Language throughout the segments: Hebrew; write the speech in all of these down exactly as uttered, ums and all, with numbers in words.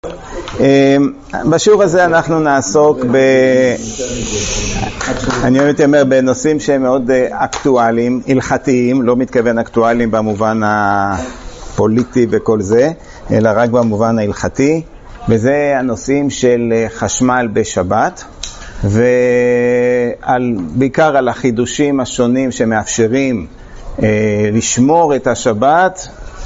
בשיעור הזה אנחנו נעסוק ב... אני הייתי אומר בנושאים שהם מאוד אקטואליים, הלכתיים, לא מתכוון אקטואליים במובן הפוליטי וכל זה, אלא רק במובן ההלכתי, וזה הנושאים של חשמל בשבת, ובעיקר על החידושים השונים שמאפשרים לשמור את השבת,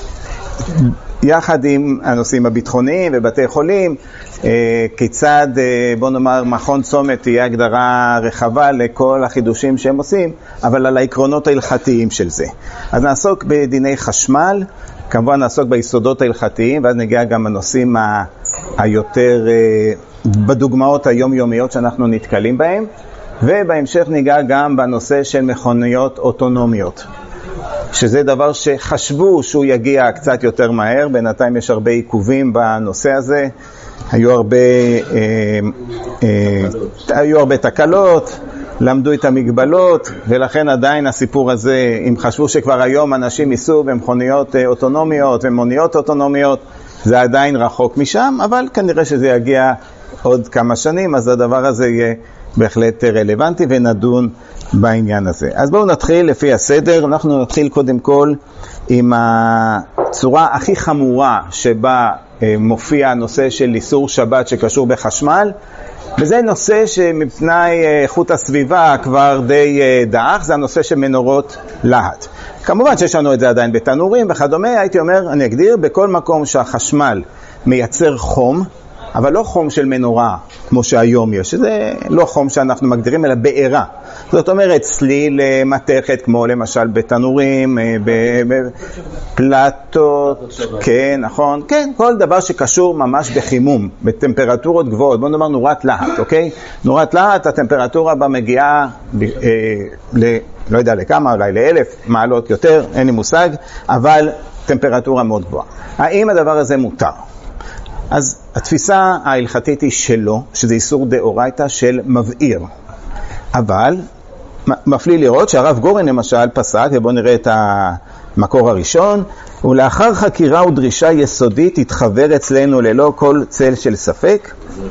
יחד עם הנושאים הביטחוניים ובתי חולים, כיצד, בוא נאמר, מכון צומת תהיה הגדרה רחבה לכל החידושים שהם עושים, אבל על העקרונות ההלכתיים של זה. אז נעסוק בדיני חשמל, כמובן נעסוק ביסודות ההלכתיים, ואז נגיע גם בנושאים ה- היותר, בדוגמאות היומיומיות שאנחנו נתקלים בהם, ובהמשך ניגע גם בנושא של מכוניות אוטונומיות. שזה דבר שחשבו שהוא יגיע קצת יותר מהר, בינתיים יש הרבה עיכובים בנושא הזה, היו הרבה, אה, אה, היו הרבה תקלות, למדו את המגבלות, ולכן עדיין הסיפור הזה, אם חשבו שכבר היום אנשים ייסעו במכוניות אוטונומיות ומוניות אוטונומיות, זה עדיין רחוק משם, אבל כנראה שזה יגיע עוד כמה שנים, אז הדבר הזה יהיה בהחלט רלוונטי ונדון בעניין הזה. אז בואו נתחיל לפי הסדר. אנחנו נתחיל קודם כל עם הצורה הכי חמורה שבה מופיע הנושא של איסור שבת שקשור בחשמל, וזה נושא שמבחינת איכות הסביבה כבר די דעך, זה הנושא של מנורות להט. כמובן שיש לנו את זה עדיין בתנורים וכדומה, הייתי אומר, אני אגדיר, בכל מקום שהחשמל מייצר חום, אבל לא חום של מנורה, כמו שהיום יש, זה לא חום שאנחנו מגדירים, אלא בעירה. זאת אומרת, צליל מתכת, כמו למשל בתנורים, בפלטות, כן, נכון, כן, כל דבר שקשור ממש בחימום, בטמפרטורות גבוהות, בוא נאמר נורת להט, אוקיי? נורת להט, הטמפרטורה בה מגיעה, אה, ל, לא יודע לכמה, אולי לאלף מעלות יותר, אין לי מושג, אבל טמפרטורה מאוד גבוהה. האם הדבר הזה מותר? אז התפיסה ההלכתית היא שלא, שזה איסור דאורייתא של מבעיר. אבל מפליא לראות שהרב גורן למשל פסק, ובואו נראה את המקור הראשון, ולאחר חקירה ודרישה יסודית התחבר אצלנו ללא כל צל של ספק,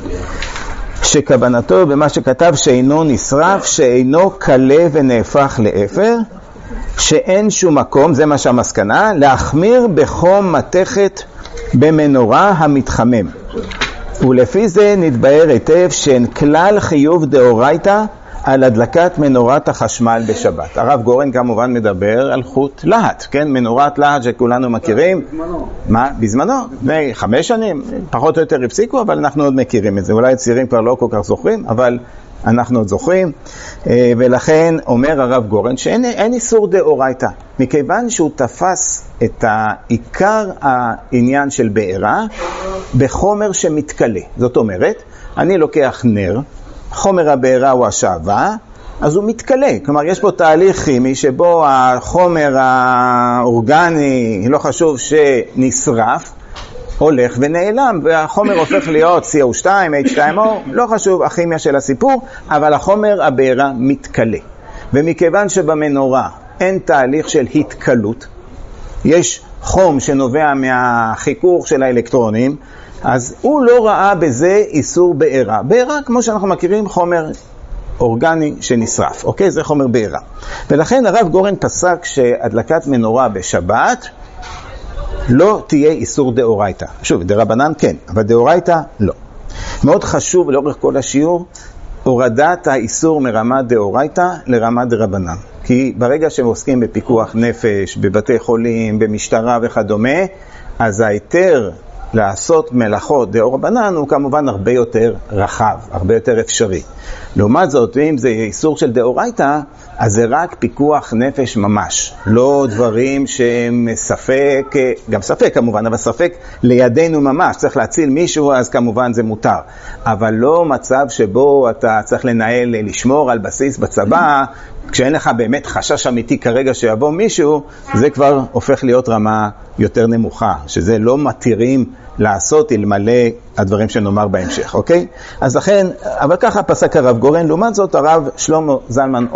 שכוונתו במה שכתב שאינו נשרף, שאינו קלה ונהפך לאפר, שאין שום מקום, זה מה שהמסקנה, להחמיר בחום מתכת במנורה המתחמם. ולפי זה נתבהר היטב שאין כלל חיוב דאורייתא על הדלקת מנורת החשמל בשבת. הרב גורן כמובן מדבר על חוט להט, כן? מנורת להט שכולנו מכירים. בזמנו. מה? בזמנו. לפני חמש שנים, פחות או יותר הפסיקו, אבל אנחנו עוד מכירים את זה. אולי הצעירים כבר לא כל כך זוכרים, אבל אנחנו עוד זוכרים. ולכן אומר הרב גורן שאין אין איסור דאורייתא, מכיוון שהוא תפס את העיקר העניין של בעירה בחומר שמתקלה. זאת אומרת, אני לוקח נר, חומר הבעירה הוא השעווה, אז הוא מתקלה. כלומר, יש פה תהליך כימי שבו החומר האורגני, לא חשוב שנשרף, הולך ונעלם, והחומר הופך להיות סי או שתיים, אייץ' טו או, לא חשוב הכימיה של הסיפור, אבל החומר הבעירה מתקלה. ומכיוון שבמנורה אין תהליך של התקלות, יש חום שנובע מהחיכוך של האלקטרונים, אז הוא לא ראה בזה איסור בעירה. בעירה, כמו שאנחנו מכירים, חומר אורגני שנשרף, אוקיי? זה חומר בעירה. ולכן הרב גורן פסק שהדלקת מנורה בשבת לא תהיה איסור דאורייתא. שוב, דרבנן כן, אבל דאורייתא לא. מאוד חשוב לאורך כל השיעור, הורדת האיסור מרמת דאורייתא לרמת דרבנן. כי ברגע שהם עוסקים בפיקוח נפש, בבתי חולים, במשטרה וכדומה, אז ההיתר לעשות מלאכות דאורבנן הוא כמובן הרבה יותר רחב, הרבה יותר אפשרי. לעומת זאת, אם זה איסור של דאורייתא, אז זה רק פיקוח נפש ממש. לא דברים שהם ספק, גם ספק כמובן, אבל ספק לידינו ממש. צריך להציל מישהו, אז כמובן זה מותר. אבל לא מצב שבו אתה צריך לנהל, לשמור על בסיס בצבא, כשאין לך באמת חשש אמיתי כרגע שיבוא מישהו, זה כבר הופך להיות רמה יותר נמוכה, שזה לא מתירים לעשות אלמלא הדברים שנאמר בהמשך, אוקיי? אז לכן, אבל ככה פסק הרב גורן, לעומת זאת הרב שלמה זלמן אוירבך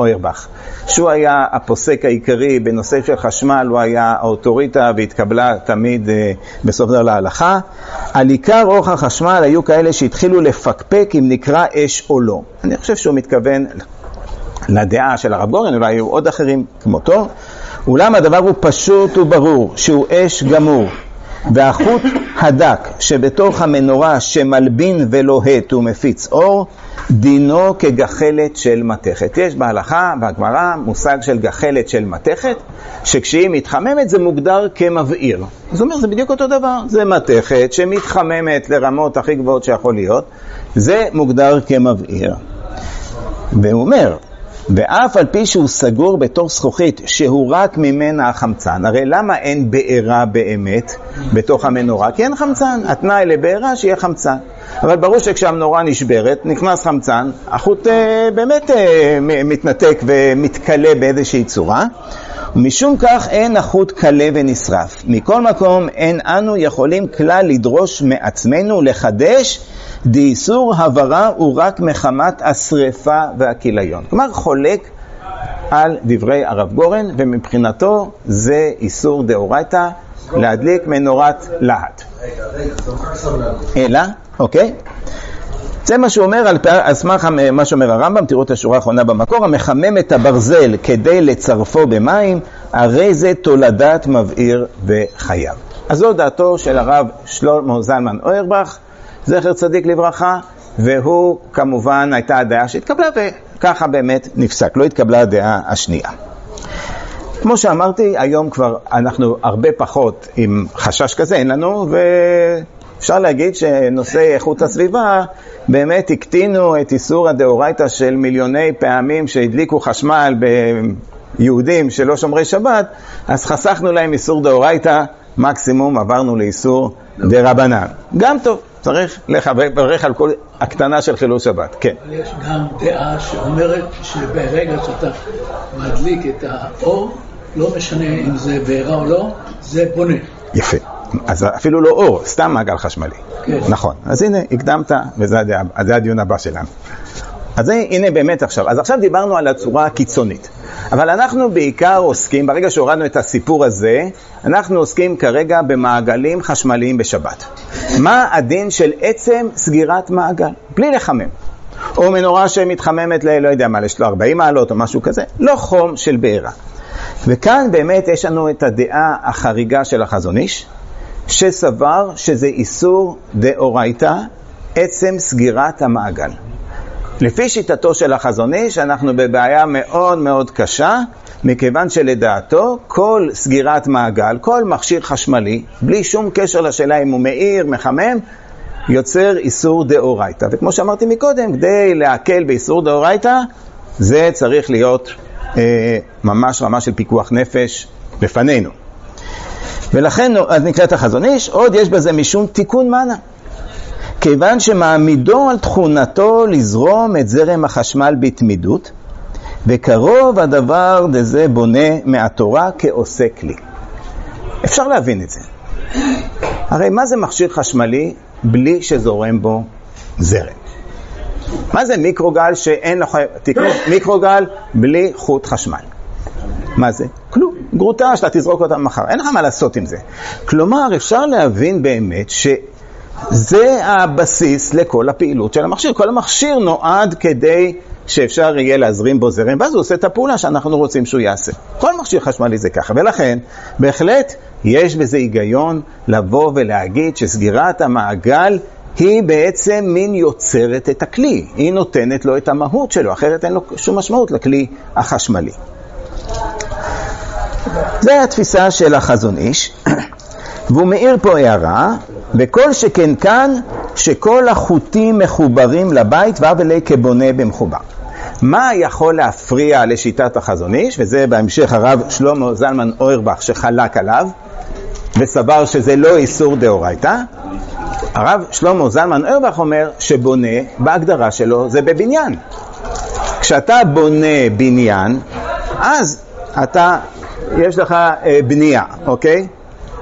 שהוא היה הפוסק העיקרי בנושא של חשמל, הוא היה האוטוריטה והתקבלה תמיד בסוף דבר להלכה. על עיקר אורך החשמל היו כאלה שהתחילו לפקפק אם נקרא אש או לא. אני חושב שהוא מתכוון לדעה של הרב גורן, אולי היו עוד אחרים כמותו. אולם הדבר הוא פשוט וברור, שהוא אש גמור, והחוט הדק שבתוך המנורה שמלבין ולוהט ומפיץ אור, דינו כגחלת של מתכת. יש בהלכה, בהגמרא, מושג של גחלת של מתכת, שכשהיא מתחממת זה מוגדר כמבעיר. זאת אומרת, זה בדיוק אותו דבר. זה מתכת שמתחממת לרמות הכי גבוהות שיכול להיות, זה מוגדר כמבעיר. והוא אומר, ואף על פי שהוא סגור בתור זכוכית שהוא רק ממנה החמצן, הרי למה אין בעירה באמת בתוך המנורה? כי אין חמצן. התנאי לבעירה שיהיה חמצן. אבל ברור שכשהמנורה נשברת, נכנס חמצן, החוט אה, באמת אה, מתנתק ומתקלה באיזושהי צורה, ומשום כך אין החוט קלה ונשרף. מכל מקום אין אנו יכולים כלל לדרוש מעצמנו לחדש דאיסור הברה הוא רק מחמת השריפה והכיליון. כלומר חולק על דברי הרב גורן, ומבחינתו זה איסור דאורייתא להדליק מנורת להט. אלא, אוקיי? זה מה שהוא אומר על סמך מה שאומר הרמב"ם, תראו את השורה האחרונה במקור, המחמם את הברזל כדי לצרפו במים, הרי זה תולדת מבעיר וחייב. אז זו דעתו של הרב שלמה זלמן אוירבך, זכר צדיק לברכה, והוא כמובן הייתה הדעה שהתקבלה וככה באמת נפסק, לא התקבלה הדעה השנייה. כמו שאמרתי, היום כבר אנחנו הרבה פחות עם חשש כזה, אין לנו, ואפשר להגיד שנושא איכות הסביבה באמת הקטינו את איסור הדאורייתא של מיליוני פעמים שהדליקו חשמל ביהודים שלא שומרי שבת, אז חסכנו להם איסור דאורייתא, מקסימום עברנו לאיסור דרבנן. גם טוב, צריך לברך על כל הקטנה של חילול שבת. כן. אבל יש גם דעה שאומרת שברגע שאתה מדליק את האור, לא משנה אם זה בעירה או לא, זה בונה. יפה. אז אפילו לא אור, סתם מעגל חשמלי. כן. נכון. אז הנה, הקדמת, וזה הדעה, זה הדיון הבא שלנו. אז הנה באמת עכשיו. אז עכשיו דיברנו על הצורה הקיצונית. אבל אנחנו בעיקר עוסקים, ברגע שהורדנו את הסיפור הזה, אנחנו עוסקים כרגע במעגלים חשמליים בשבת. מה הדין של עצם סגירת מעגל? בלי לחמם. או מנורה שמתחממת ל, לא יודע מה, יש לו ארבעים מעלות או משהו כזה. לא חום של בעירה. וכאן באמת יש לנו את הדעה החריגה של החזון איש, שסבר שזה איסור דאורייתא, עצם סגירת המעגל. לפי שיטתו של החזון איש, אנחנו בבעיה מאוד מאוד קשה, מכיוון שלדעתו כל סגירת מעגל, כל מכשיר חשמלי, בלי שום קשר לשאלה אם הוא מאיר, מחמם, יוצר איסור דאורייתא. וכמו שאמרתי מקודם, כדי להקל באיסור דאורייתא, זה צריך להיות אה, ממש רמה של פיקוח נפש לפנינו. ולכן, אז נקרא את החזון איש, עוד יש בזה משום תיקון מנה. כיוון שמעמידו על תכונתו לזרום את זרם החשמל בתמידות, וקרוב הדבר דזה בונה מהתורה כעוסק לי. אפשר להבין את זה. הרי מה זה מכשיר חשמלי בלי שזורם בו זרם? מה זה מיקרוגל שאין לך תקנו מיקרוגל בלי חוט חשמל? מה זה? כלום. גרוטה שאתה תזרוק אותה מחר. אין לך מה לעשות עם זה. כלומר, אפשר להבין באמת ש... זה הבסיס לכל הפעילות של המכשיר. כל המכשיר נועד כדי שאפשר יהיה להזרים בו זרם, ואז הוא עושה את הפעולה שאנחנו רוצים שהוא יעשה. כל מכשיר חשמלי זה ככה, ולכן בהחלט יש בזה היגיון לבוא ולהגיד שסגירת המעגל היא בעצם מין יוצרת את הכלי, היא נותנת לו את המהות שלו, אחרת אין לו שום משמעות לכלי החשמלי. זה התפיסה של החזון איש, והוא מאיר פה הערה, וכל שכן כאן, שכל החוטים מחוברים לבית, ואבלי כבונה במחובר. מה יכול להפריע לשיטת החזון איש, וזה בהמשך הרב שלמה זלמן אוירבך שחלק עליו, וסבר שזה לא איסור דאורייתא. הרב שלמה זלמן אוירבך אומר שבונה, בהגדרה שלו, זה בבניין. כשאתה בונה בניין, אז אתה, יש לך אה, בנייה, אוקיי?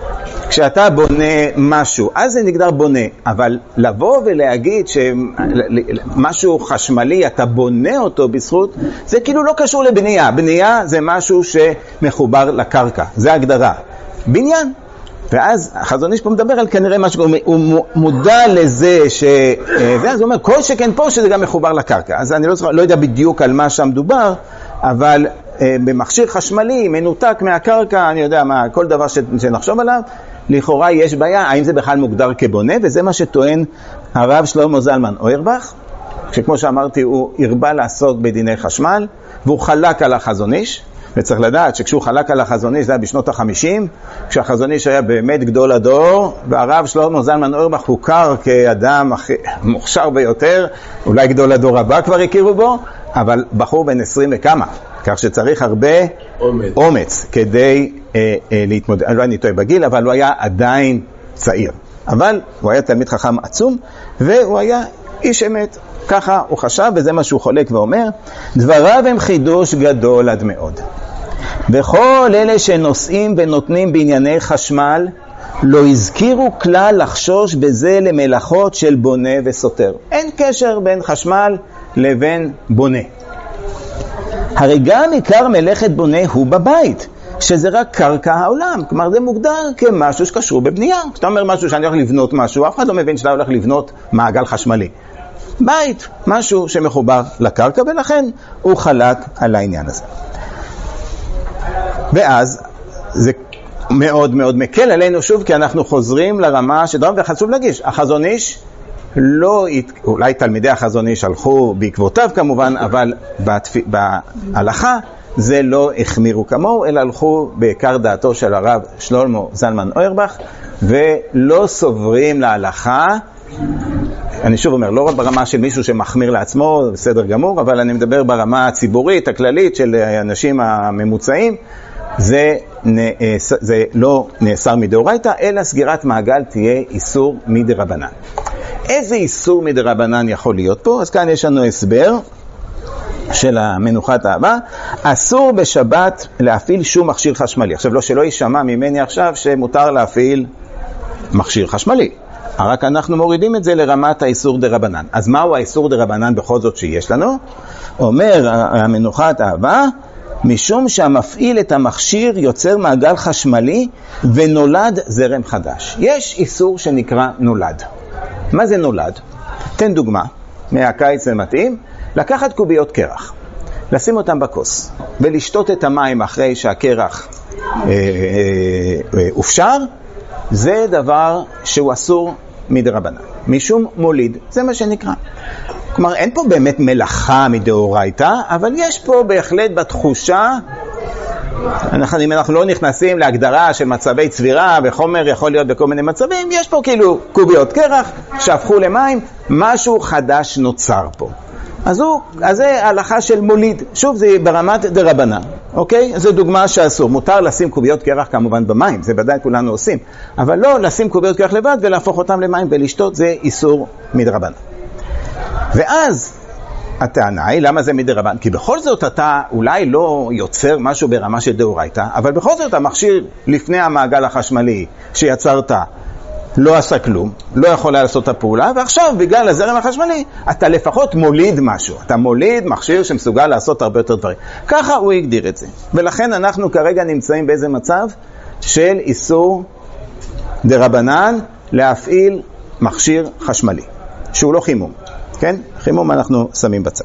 כשאתה בונה משהו, אז זה נגדר בונה, אבל לבוא ולהגיד שמשהו חשמלי, אתה בונה אותו בזכות, זה כאילו לא קשור לבנייה. בנייה זה משהו שמחובר לקרקע, זה הגדרה. בניין. ואז החזון איש פה מדבר על כנראה משהו, הוא מודע לזה ש... ואז הוא אומר, כל שכן פה שזה גם מחובר לקרקע. אז אני לא, לא יודע בדיוק על מה שם דובר, אבל במכשיר חשמלי, מנותק מהקרקע, אני יודע מה, כל דבר שנחשוב עליו, לכאורה יש בעיה, האם זה בכלל מוגדר כבונה, וזה מה שטוען הרב שלמה זלמן אוירבך, שכמו שאמרתי, הוא הרבה לעסוק בדיני חשמל, והוא חלק על החזון איש, וצריך לדעת שכשהוא חלק על החזון איש, זה היה בשנות החמישים, כשהחזון איש היה באמת גדול הדור, והרב שלמה זלמן אוירבך הוכר כאדם מוכשר ביותר, אולי גדול הדור הבא כבר הכירו בו, אבל בחור בן עשרים וכמה, כך שצריך הרבה אומץ, אומץ כדי אה, אה, להתמודד. לא אני טועה בגיל, אבל הוא היה עדיין צעיר. אבל הוא היה תלמיד חכם עצום, והוא היה איש אמת. ככה הוא חשב, וזה מה שהוא חולק ואומר, דבריו הם חידוש גדול עד מאוד. וכל אלה שנושאים ונותנים בענייני חשמל, לא הזכירו כלל לחשוש בזה למלאכות של בונה וסותר. אין קשר בין חשמל לבין בונה. הרי גם עיקר מלאכת בונה הוא בבית, שזה רק קרקע העולם. כלומר, זה מוגדר כמשהו שקשור בבנייה. כשאתה אומר משהו שאני הולך לבנות משהו, אף אחד לא מבין שאתה הולך לבנות מעגל חשמלי. בית, משהו שמחובר לקרקע, ולכן הוא חלק על העניין הזה. ואז זה מאוד מאוד מקל עלינו שוב, כי אנחנו חוזרים לרמה שדרום, וחשוב להגיש, החזון איש לא, אולי תלמידי החזון איש הלכו בעקבותיו כמובן, אבל בהלכה זה לא החמירו כמוהו, אלא הלכו בעיקר דעתו של הרב שלמה זלמן אוירבך, ולא סוברים להלכה. אני שוב אומר, לא רק ברמה של מישהו שמחמיר לעצמו, בסדר גמור, אבל אני מדבר ברמה הציבורית, הכללית של האנשים הממוצעים, זה, זה לא נאסר מדאורייתא, אלא סגירת מעגל תהיה איסור מדרבנן. איזה איסור מדרבנן יכול להיות פה? אז כאן יש לנו הסבר של המנוחת האהבה. אסור בשבת להפעיל שום מכשיר חשמלי. עכשיו לא שלא יישמע ממני עכשיו שמותר להפעיל מכשיר חשמלי. רק אנחנו מורידים את זה לרמת האיסור דרבנן. אז מהו האיסור דרבנן בכל זאת שיש לנו? אומר המנוחת האהבה, משום שהמפעיל את המכשיר יוצר מעגל חשמלי ונולד זרם חדש. יש איסור שנקרא נולד. מה זה נולד? תן דוגמה, מהקיץ זה מתאים, לקחת קוביות קרח, לשים אותם בכוס, ולשתות את המים אחרי שהקרח אה, אה, אה, הופשר, זה דבר שהוא אסור מדרבנן, משום מוליד, זה מה שנקרא. כלומר, אין פה באמת מלאכה מדאורייתא, אבל יש פה בהחלט בתחושה, אנחנו, אם אנחנו לא נכנסים להגדרה של מצבי צבירה, וחומר יכול להיות בכל מיני מצבים, יש פה כאילו קוביות קרח שהפכו למים, משהו חדש נוצר פה. אז, הוא, אז זה הלכה של מוליד, שוב זה ברמת דרבנן, אוקיי? זו דוגמה שאסור, מותר לשים קוביות קרח כמובן במים, זה ודאי כולנו עושים, אבל לא לשים קוביות קרח לבד ולהפוך אותם למים ולשתות, זה איסור מדרבנן. ואז הטענה היא, למה זה מדרבנן? כי בכל זאת אתה אולי לא יוצר משהו ברמה של דאורייתא, אבל בכל זאת המכשיר לפני המעגל החשמלי שיצרת לא עשה כלום, לא יכול לעשות את הפעולה, ועכשיו בגלל הזרם החשמלי אתה לפחות מוליד משהו, אתה מוליד מכשיר שמסוגל לעשות הרבה יותר דברים. ככה הוא הגדיר את זה. ולכן אנחנו כרגע נמצאים באיזה מצב של איסור דרבנן להפעיל מכשיר חשמלי, שהוא לא חימום. כן? חימום אנחנו שמים בצד.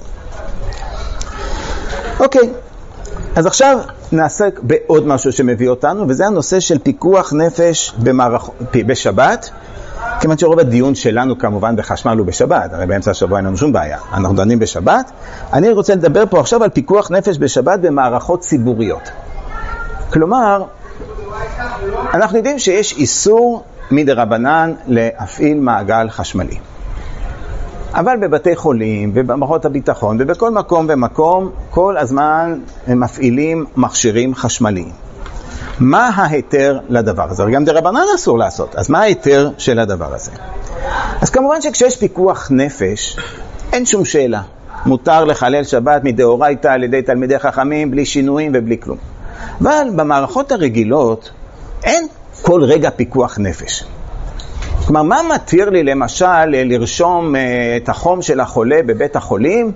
אוקיי, אז עכשיו נעסק בעוד משהו שמביא אותנו, וזה הנושא של פיקוח נפש במערכ... בשבת, כיוון שרוב הדיון שלנו כמובן בחשמל הוא בשבת, הרי באמצע השבוע אין לנו שום בעיה, אנחנו דנים בשבת. אני רוצה לדבר פה עכשיו על פיקוח נפש בשבת במערכות ציבוריות. כלומר, אנחנו יודעים שיש איסור מדרבנן להפעיל מעגל חשמלי. אבל בבתי חולים ובמערכות הביטחון ובכל מקום ומקום כל הזמן הם מפעילים מכשירים חשמליים. מה ההיתר לדבר הזה? גם דרבנן אסור לעשות, אז מה ההיתר של הדבר הזה? אז כמובן שכשיש פיקוח נפש אין שום שאלה, מותר לחלל שבת מדאורייתא על ידי תלמידי חכמים בלי שינויים ובלי כלום. אבל במערכות הרגילות אין כל רגע פיקוח נפש. כלומר, מה מתיר לי למשל לרשום את החום של החולה בבית החולים,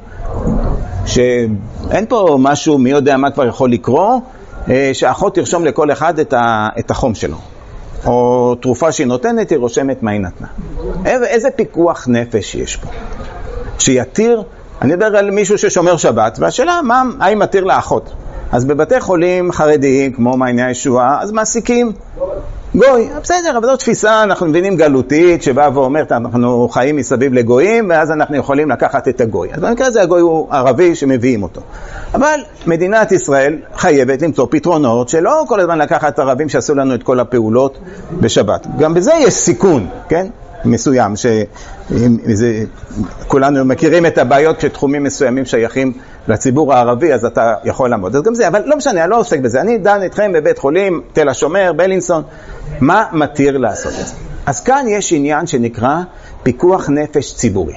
שאין פה משהו מי יודע מה כבר יכול לקרוא, שהאחות תרשום לכל אחד את החום שלו. או תרופה שהיא נותנת, היא רושמת מה היא נתנה. איזה פיקוח נפש יש פה? שיתיר, אני מדבר על מישהו ששומר שבת, והשאלה, מה, האם מתיר לאחות? אז בבתי חולים חרדיים, כמו מעייני הישועה, אז מעסיקים גוי. בסדר, אבל זו תפיסה, אנחנו מבינים גלותית, שבאה ואומרת, אנחנו חיים מסביב לגויים, ואז אנחנו יכולים לקחת את הגוי. אז במקרה הזה הגוי הוא ערבי שמביאים אותו. אבל מדינת ישראל חייבת למצוא פתרונות, שלא כל הזמן לקחת ערבים שעשו לנו את כל הפעולות בשבת. גם בזה יש סיכון, כן? מסוים, שזה, כולנו מכירים את הבעיות כשתחומים מסוימים שייכים לציבור הערבי, אז אתה יכול לעמוד. אז גם זה, אבל לא משנה, אני לא עוסק בזה. אני דן אתכם בבית חולים, תל השומר, בלינסון. מה מתיר לעשות את זה? אז כאן יש עניין שנקרא פיקוח נפש ציבורי.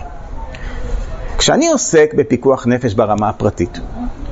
כשאני עוסק בפיקוח נפש ברמה הפרטית,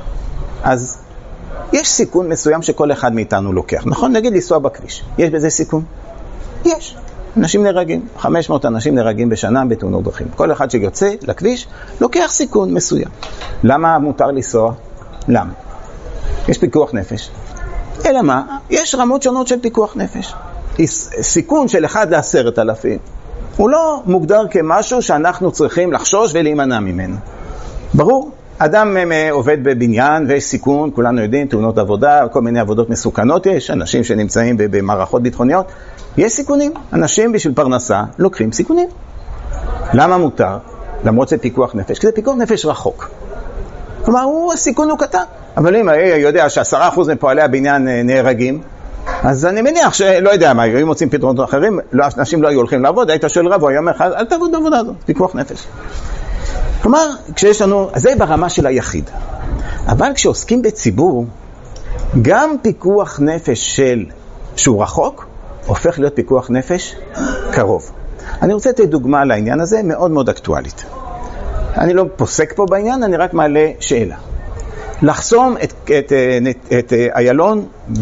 אז יש סיכון מסוים שכל אחד מאיתנו לוקח. נכון? נגיד לנסוע בכביש. יש בזה סיכון? יש. אנשים נהרגים, חמש מאות אנשים נהרגים בשנה בתאונות דרכים. כל אחד שיוצא לכביש לוקח סיכון מסוים. למה מותר לנסוע? למה? יש פיקוח נפש. אלא מה? יש רמות שונות של פיקוח נפש. סיכון של אחד לעשרת אלפים. הוא לא מוגדר כמשהו שאנחנו צריכים לחשוש ולהימנע ממנו. ברור, אדם עובד בבניין ויש סיכון, כולנו יודעים, תאונות עבודה, כל מיני עבודות מסוכנות יש, אנשים שנמצאים במערכות ביטחוניות, יש סיכונים. אנשים בשביל פרנסה לוקחים סיכונים. למה מותר? למרות זה פיקוח נפש, כי זה פיקוח נפש רחוק. כלומר, הוא, הסיכון הוא קטן. אבל אם יודע שעשרה אחוז מפועלי הבניין נהרגים, אז אני מניח שלא יודע מה, אם מוצאים פתרונות אחרים, אנשים לא היו הולכים לעבוד, היית שואל רב, הוא היה אומר לך, אל תעבוד בעבודה הזאת, פיקוח נפש. כלומר, כשיש לנו, זה ברמה של היחיד. אבל כשעוסקים בציבור, גם פיקוח נפש של שהוא רחוק, הופך להיות פיקוח נפש קרוב. אני רוצה לתת דוגמה לעניין הזה, מאוד מאוד אקטואלית. אני לא פוסק פה בעניין, אני רק מעלה שאלה. לחסום את, את, את, את איילון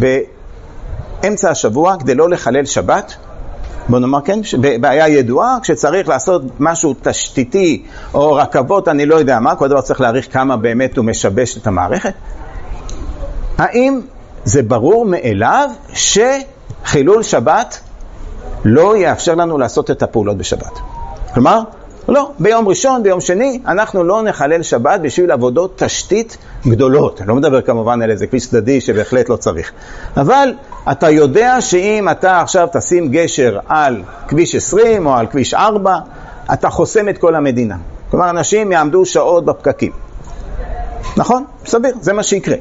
באמצע השבוע כדי לא לחלל שבת, בוא נאמר כן, בעיה ידועה, כשצריך לעשות משהו תשתיתי או רכבות, אני לא יודע מה, כל דבר צריך להעריך כמה באמת הוא משבש את המערכת. האם זה ברור מאליו שחילול שבת לא יאפשר לנו לעשות את הפעולות בשבת? כלומר, לא, ביום ראשון, ביום שני, אנחנו לא נחלל שבת בשביל עבודות תשתית גדולות. אני לא מדבר כמובן על איזה כביש צדדי שבהחלט לא צריך. אבל אתה יודע שאם אתה עכשיו תשים גשר על כביש עשרים או על כביש ארבע, אתה חוסם את כל המדינה. כלומר, אנשים יעמדו שעות בפקקים. נכון? סביר, זה מה שיקרה.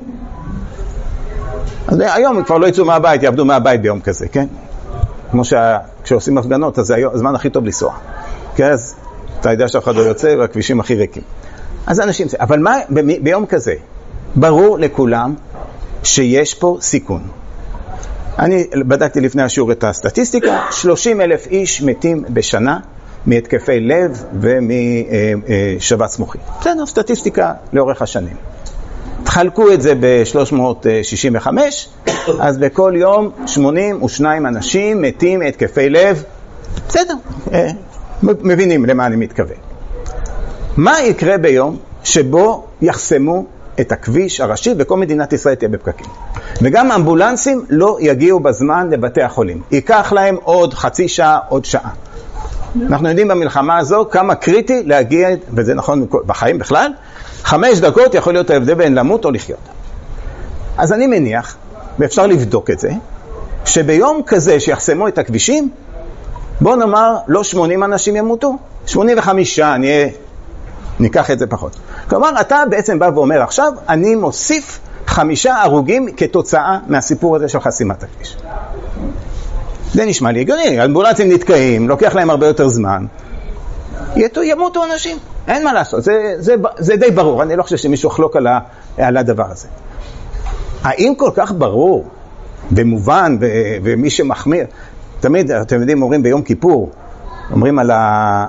אז היום כבר לא יצאו מהבית, יעבדו מהבית ביום כזה, כן? כמו שכשעושים הפגנות, אז זה הזמן הכי טוב לנסוע. כן, אז אתה יודע שאף אחד לא יוצא והכבישים הכי ריקים. אז אנשים, אבל מה, ב- ביום כזה, ברור לכולם שיש פה סיכון. אני בדקתי לפני השיעור את הסטטיסטיקה, שלושים אלף איש מתים בשנה מהתקפי לב ומשבץ סמוכי. בסדר, סטטיסטיקה לאורך השנים. תחלקו את זה ב-שלוש מאות שישים וחמש, אז בכל יום שמונים ושניים אנשים מתים מהתקפי לב. בסדר, מבינים למה אני מתכוון. מה יקרה ביום שבו יחסמו את הכביש הראשי וכל מדינת ישראל תהיה בפקקים? וגם אמבולנסים לא יגיעו בזמן לבתי החולים. ייקח להם עוד חצי שעה, עוד שעה. אנחנו יודעים במלחמה הזו כמה קריטי להגיע, וזה נכון בחיים בכלל, חמש דקות יכול להיות ההבדל בין למות או לחיות. אז אני מניח, ואפשר לבדוק את זה, שביום כזה שיחסמו את הכבישים, בוא נאמר, לא שמונים אנשים ימותו, שמונים וחמישה, נהיה, ניקח את זה פחות. כלומר, אתה בעצם בא ואומר עכשיו, אני מוסיף חמישה הרוגים כתוצאה מהסיפור הזה של חסימת הכביש. זה נשמע לי הגיוני, האמבולנסים נתקעים, לוקח להם הרבה יותר זמן, ימותו אנשים, אין מה לעשות, זה, זה, זה די ברור, אני לא חושב שמישהו חלוק על, ה, על הדבר הזה. האם כל כך ברור ומובן ו, ומי שמחמיר, תמיד, אתם יודעים, אומרים ביום כיפור, אומרים על ה...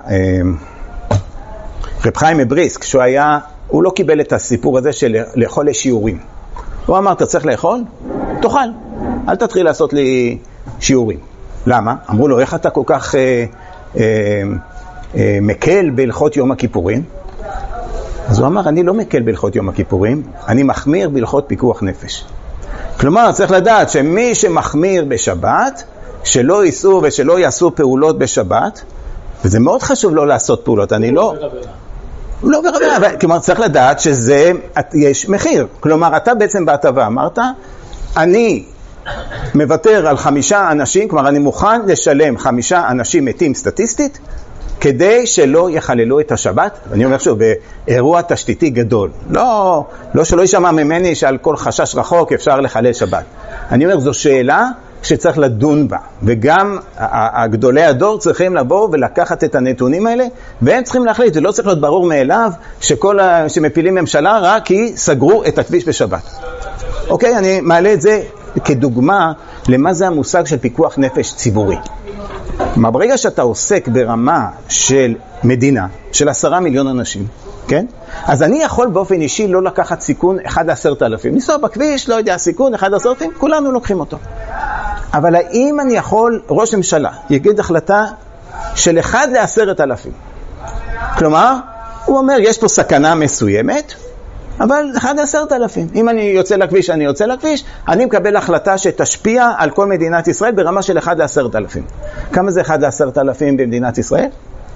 רב חיים מבריסק, שהוא היה, הוא לא קיבל את הסיפור הזה של לאכול לשיעורים. הוא אמר, אתה צריך לאכול? תאכל. אל תתחיל לעשות לי שיעורים. למה? אמרו לו, איך אתה כל כך אה, אה, אה, מקל בהלכות יום הכיפורים? אז הוא אמר, אני לא מקל בהלכות יום הכיפורים, אני מחמיר בהלכות פיקוח נפש. כלומר, צריך לדעת שמי שמחמיר בשבת, שלא ייסעו ושלא יעשו פעולות בשבת, וזה מאוד חשוב לא לעשות פעולות, אני לא... לא ברבנה, אבל כלומר צריך לדעת שזה, יש מחיר. כלומר, אתה בעצם בהטבה אמרת, אני מוותר על חמישה אנשים, כלומר אני מוכן לשלם חמישה אנשים מתים סטטיסטית, כדי שלא יחללו את השבת. אני אומר שוב, באירוע תשתיתי גדול. לא, לא שלא יישמע ממני שעל כל חשש רחוק אפשר לחלל שבת. אני אומר, זו שאלה שצריך לדון בה, וגם הגדולי הדור צריכים לבוא ולקחת את הנתונים האלה, והם צריכים להחליט. זה לא צריך להיות ברור מאליו שכל ה... שמפילים ממשלה רק כי סגרו את הכביש בשבת. אוקיי, אני מעלה את זה כדוגמה למה זה המושג של פיקוח נפש ציבורי. כלומר, ברגע שאתה עוסק ברמה של מדינה, של עשרה מיליון אנשים, כן? אז אני יכול באופן אישי לא לקחת סיכון אחד עשרת אלפים. ניסוע בכביש, לא יודע, סיכון אחד עשרת אלפים, כולנו לוקחים אותו. אבל האם אני יכול, ראש ממשלה, יגיד החלטה של אחד לעשרת אלפים? כלומר, הוא אומר, יש פה סכנה מסוימת, אבל אחד לעשרת אלפים. אם אני יוצא לכביש, אני יוצא לכביש, אני מקבל החלטה שתשפיע על כל מדינת ישראל ברמה של אחד לעשרת אלפים. כמה זה אחד לעשרת אלפים במדינת ישראל?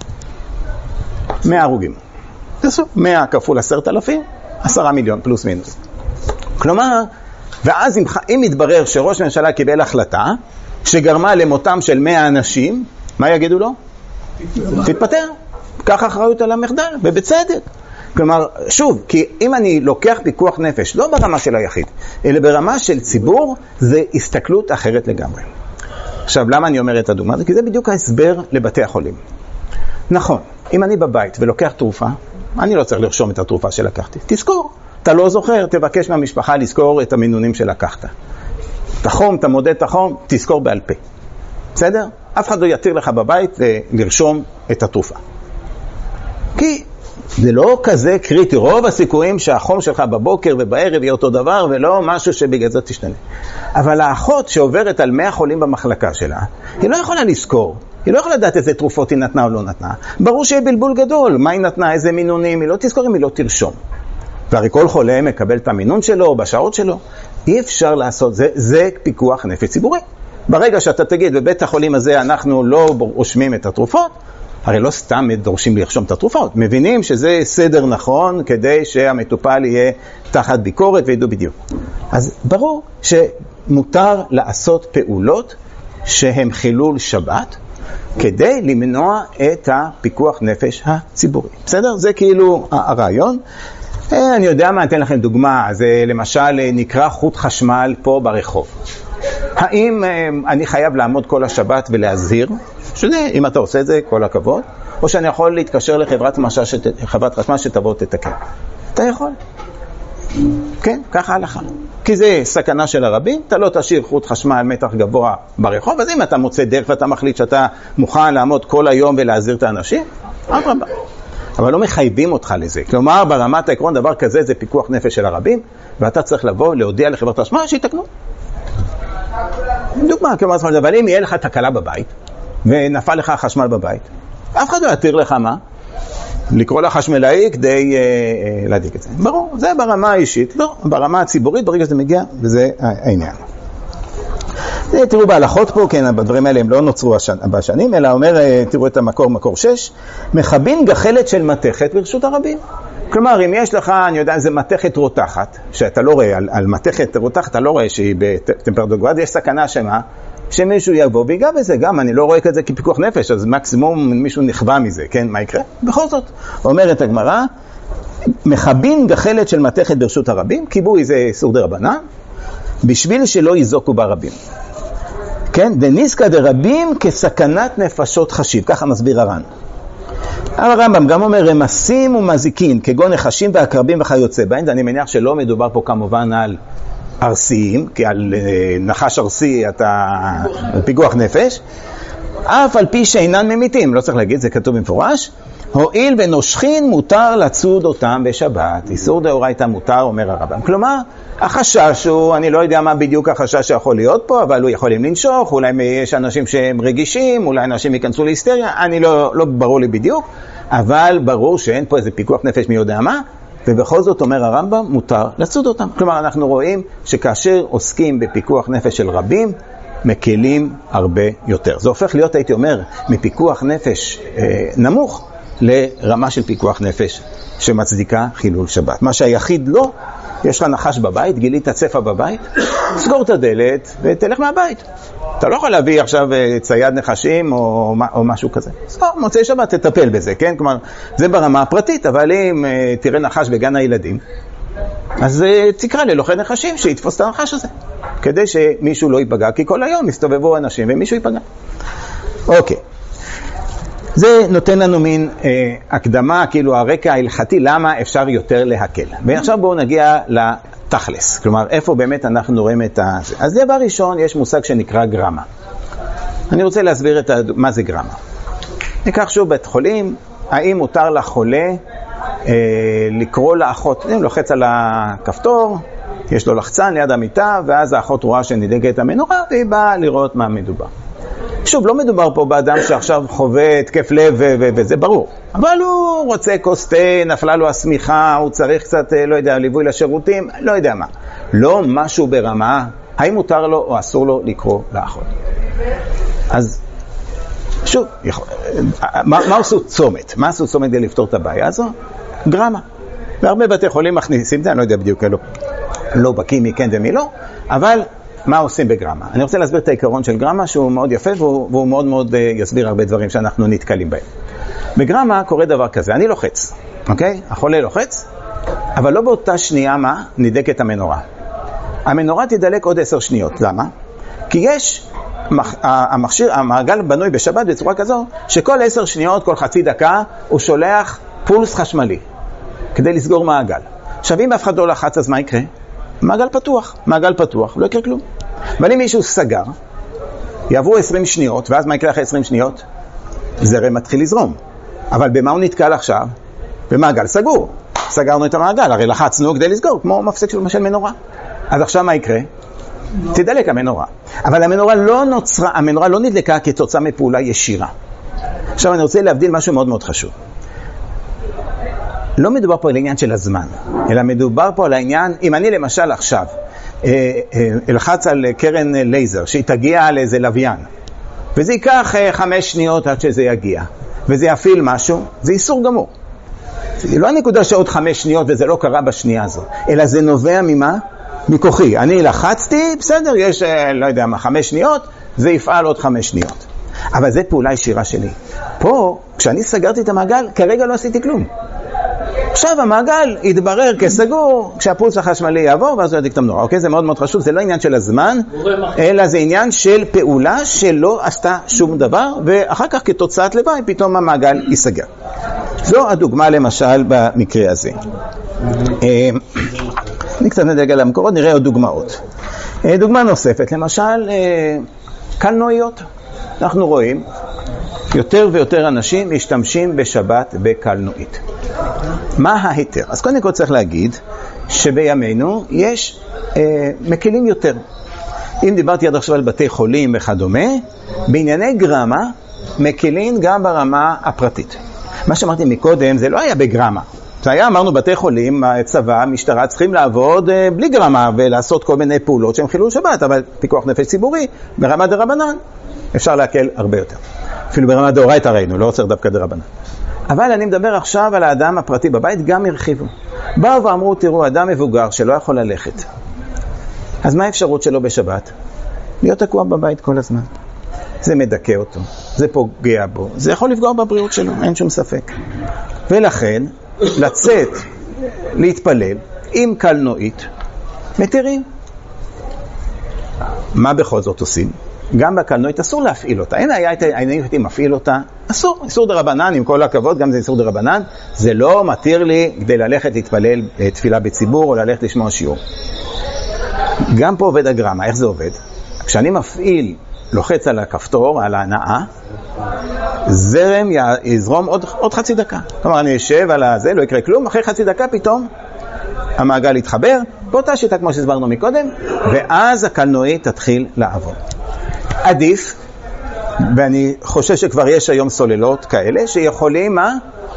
מאה הרוגים. תעשו, מאה כפול עשרת אלפים, עשרה מיליון פלוס מינוס. כלומר, ואז אם, אם יתברר שראש ממשלה קיבל החלטה שגרמה למותם של מאה אנשים, מה יגידו לו? תתפטר. קח אחריות על המחדל, ובצדק. כלומר, שוב, כי אם אני לוקח פיקוח נפש, לא ברמה של היחיד, אלא ברמה של ציבור, זה הסתכלות אחרת לגמרי. עכשיו, למה אני אומר את הדוגמה? כי זה בדיוק ההסבר לבתי החולים. נכון, אם אני בבית ולוקח תרופה, אני לא צריך לרשום את התרופה שלקחתי. תזכור. אתה לא זוכר, תבקש מהמשפחה לזכור את המינונים שלקחת. תחום, אתה מודד תחום, תזכור בעל פה. בסדר? אף אחד לא יתיר לך בבית לרשום את התרופה. כי זה לא כזה קריטי. רוב הסיכויים שהחום שלך בבוקר ובערב יהיה אותו דבר, ולא משהו שבגלל זה תשתנה. אבל האחות שעוברת על מאה חולים במחלקה שלה, היא לא יכולה לזכור. היא לא יכולה לדעת איזה תרופות היא נתנה או לא נתנה. ברור שיהיה בלבול גדול. מה היא נתנה, איזה מינונים, היא לא תזכור אם היא לא תרשום. והרי כל חולה מקבל את המינון שלו, בשעות שלו. אי אפשר לעשות זה, זה פיקוח נפש ציבורי. ברגע שאתה תגיד, בבית החולים הזה אנחנו לא רושמים את התרופות, הרי לא סתם דורשים לרשום את התרופות. מבינים שזה סדר נכון כדי שהמטופל יהיה תחת ביקורת וידעו בדיוק. אז ברור שמותר לעשות פעולות שהם חילול שבת, כדי למנוע את הפיקוח נפש הציבורי. בסדר? זה כאילו הרעיון. אני יודע מה, אני אתן לכם דוגמה. זה למשל נקרא חוט חשמל פה ברחוב. האם אני חייב לעמוד כל השבת ולהזהיר? שזה, אם אתה עושה את זה, כל הכבוד. או שאני יכול להתקשר לחברת חברת חשמל שתבוא תתקן. אתה יכול. כן, ככה הלכה. כי זה סכנה של הרבים, אתה לא תשאיר חוט חשמל מתח גבוה ברחוב, אז אם אתה מוצא דרך ואתה מחליט שאתה מוכן לעמוד כל היום ולהזהיר את האנשים, אברבה. אבל לא מחייבים אותך לזה. כלומר, ברמת העקרון דבר כזה זה פיקוח נפש של הרבים, ואתה צריך לבוא להודיע לחברת חשמל שיתקנו. דוגמה, כלומר, אבל אם יהיה לך תקלה בבית, ונפל לך חשמל בבית, אף אחד לא יתיר לך מה? לקרוא לחשמלאי כדי אה, אה, להדיק את זה. ברור, זה ברמה האישית, לא, ברמה הציבורית, ברגע שזה מגיע, וזה העניין. זה, תראו בהלכות פה, כן, בדברים האלה הם לא נוצרו השנ... בשנים, אלא אומר, תראו את המקור, מקור שש, מכבין גחלת של מתכת ברשות הרבים. כלומר, אם יש לך, אני יודע, איזה מתכת רותחת, שאתה לא רואה, על, על מתכת רותחת, אתה לא רואה שהיא בטמפרטורה גבוהה, יש סכנה שמה, שמישהו יבוא ויגע בזה, גם אני לא רואה כזה כפיקוח נפש, אז מקסימום מישהו נכווה מזה, כן, מה יקרה? בכל זאת, אומרת הגמרא, מכבין גחלת של מתכת ברשות הרבים, קיבוי זה איסור דרבנן, בשביל שלא יזוקו ברבים. כן, דניסקא דרבים כסכנת נפשות חשיב, ככה מסביר הר"ן. הרמב"ם גם אומר רמסים ומזיקין, כגון נחשים ועקרבים וכיוצא בהן, ואני מניח שלא מדובר פה כמובן על ארסיים, כי על נחש ארסי אתה פיגוח נפש, אף על פי שאינן ממיתים, לא צריך להגיד, זה כתוב במפורש, הואיל ונושכין מותר לצוד אותם בשבת, איסור דאורייתא מותר, אומר הרמב"ם. כלומר, החשש הוא, אני לא יודע מה בדיוק החשש שיכול להיות פה, אבל הוא יכולים לנשוך, אולי יש אנשים שהם רגישים, אולי אנשים ייכנסו להיסטריה, אני לא, לא ברור לי בדיוק, אבל ברור שאין פה איזה פיקוח נפש מי יודע מה, ובכל זאת אומר הרמב"ם, מותר לצוד אותם. כלומר, אנחנו רואים שכאשר עוסקים בפיקוח נפש של רבים, מקלים הרבה יותר. זה הופך להיות, הייתי אומר, מפיקוח נפש אה, נמוך, לרמה של פיקוח נפש שמצדיקה חילול שבת. מה שהיחיד לא, יש לך נחש בבית, גילית צפה בבית, סגור את הדלת ותלך מהבית. אתה לא יכול להביא עכשיו צייד נחשים או, או משהו כזה. סגור, מוצאי שבת תטפל בזה, כן? כלומר, זה ברמה הפרטית, אבל אם תראה נחש בגן הילדים, אז תקרא ללוחי נחשים שיתפוס את הנחש הזה, כדי שמישהו לא ייפגע, כי כל היום מסתובבו אנשים ומישהו ייפגע. אוקיי. זה נותן לנו מין אה, הקדמה, כאילו הרקע ההלכתי, למה אפשר יותר להקל. ועכשיו בואו נגיע לתכלס, כלומר איפה באמת אנחנו רואים את ה... אז דבר ראשון, יש מושג שנקרא גרמה. אני רוצה להסביר את ה... מה זה גרמה. ניקח שוב בית חולים, האם מותר לחולה אה, לקרוא לאחות, אם לוחץ על הכפתור, יש לו לחצן ליד המיטה, ואז האחות רואה שנדלקת המנורה, והיא באה לראות מה מדובר. שוב, לא מדובר פה באדם שעכשיו חווה התקף לב וזה ברור. אבל הוא רוצה כוס תה, נפלה לו הסמיכה, הוא צריך קצת, לא יודע, ליווי לשירותים, לא יודע מה. לא משהו ברמה, האם מותר לו או אסור לו לקרוא לאחות. אז, שוב, יכול, מה, מה עשו צומת? מה עשו צומת כדי לפתור את הבעיה הזו? גרמה. והרבה בתי חולים מכניסים את זה, אני לא יודע בדיוק, לא, לא בקיא מי כן ומי לא, אבל... מה עושים בגרמה? אני רוצה להסביר את העיקרון של גרמה שהוא מאוד יפה והוא, והוא מאוד מאוד יסביר הרבה דברים שאנחנו נתקלים בהם. בגרמה קורה דבר כזה, אני לוחץ, אוקיי? החולה לוחץ, אבל לא באותה שנייה מה? נדלקת המנורה. המנורה תדלק עוד עשר שניות, למה? כי יש, המכשיר, המעגל בנוי בשבת בצורה כזו, שכל עשר שניות, כל חצי דקה, הוא שולח פולס חשמלי, כדי לסגור מעגל. עכשיו אם אף אחד לא לחץ, אז מה יקרה? מעגל פתוח, מעגל פתוח, לא יקרה כלום. אבל אם מישהו סגר, יעברו עשרים שניות, ואז מה יקרה אחרי עשרים שניות? זרם מתחיל לזרום. אבל במה הוא נתקל עכשיו? במעגל סגור. סגרנו את המעגל, הרי לחצנו כדי לסגור, כמו מפסק של מנורה. אז עכשיו מה יקרה? תדלק המנורה. אבל המנורה לא נוצרה, המנורה לא נדלקה כתוצאה מפעולה ישירה. עכשיו אני רוצה להבדיל משהו מאוד מאוד חשוב. לא מדובר פה על העניין של הזמן, אלא מדובר פה על העניין, אם אני למשל עכשיו אלחץ על קרן לייזר, שהיא תגיע לאיזה לוויין, וזה ייקח חמש שניות עד שזה יגיע, וזה יפעיל משהו, זה איסור גמור. זה לא הנקודה שעוד חמש שניות וזה לא קרה בשנייה הזו, אלא זה נובע ממה? מכוחי. אני לחצתי, בסדר, יש, לא יודע מה, חמש שניות, זה יפעל עוד חמש שניות. אבל זה פעולה ישירה שלי. פה, כשאני סגרתי את המעגל, כרגע לא עשיתי כלום. עכשיו המעגל יתברר כסגור כשהפולס החשמלי יעבור ואז הוא ידליק את המנורה. אוקיי? זה מאוד מאוד חשוב, זה לא עניין של הזמן, אלא זה עניין של פעולה שלא עשתה שום דבר, ואחר כך כתוצאת לוואי פתאום המעגל ייסגר. זו הדוגמה למשל במקרה הזה. אני קצת נדלג על המקורות, נראה עוד דוגמאות. דוגמה נוספת, למשל קלנועיות. אנחנו רואים יותר ויותר אנשים משתמשים בשבת בקלנועית. מה ההיתר? אז קודם כל צריך להגיד שבימינו יש אה, מקלים יותר. אם דיברתי עד עכשיו על בתי חולים וכדומה, בענייני גרמה מקלים גם ברמה הפרטית. מה שאמרתי מקודם זה לא היה בגרמה. זה היה, אמרנו, בתי חולים, צבא, משטרה צריכים לעבוד אה, בלי גרמה ולעשות כל מיני פעולות שהם חילול שבת, אבל פיקוח נפש ציבורי ברמה דרבנן אפשר להקל הרבה יותר. אפילו ברמה דאורייתא ראינו, לא עוצר דווקא דרבנן. אבל אני מדבר עכשיו על האדם הפרטי בבית, גם הרחיבו. באו ואמרו, תראו, אדם מבוגר שלא יכול ללכת. אז מה האפשרות שלו בשבת? להיות תקוע בבית כל הזמן. זה מדכא אותו, זה פוגע בו, זה יכול לפגוע בבריאות שלו, אין שום ספק. ולכן, לצאת, להתפלל, עם קלנועית, מתירים. מה בכל זאת עושים? גם בקלנועית אסור להפעיל אותה. אין היה, אני הייתי מפעיל אותה. אסור, איסור דרבנן, עם כל הכבוד, גם זה איסור דרבנן. זה לא מתיר לי כדי ללכת להתפלל תפילה בציבור או ללכת לשמוע שיעור. גם פה עובד הגרמה. איך זה עובד? כשאני מפעיל, לוחץ על הכפתור, על ההנאה, זרם יזרום עוד, עוד חצי דקה. כלומר, אני אשב על הזה, לא יקרה כלום, אחרי חצי דקה פתאום המעגל יתחבר, באותה שיטה כמו שהסברנו מקודם, ואז הקלנועית תתחיל לעבוד. עדיף, ואני חושב שכבר יש היום סוללות כאלה, שיכולים מה?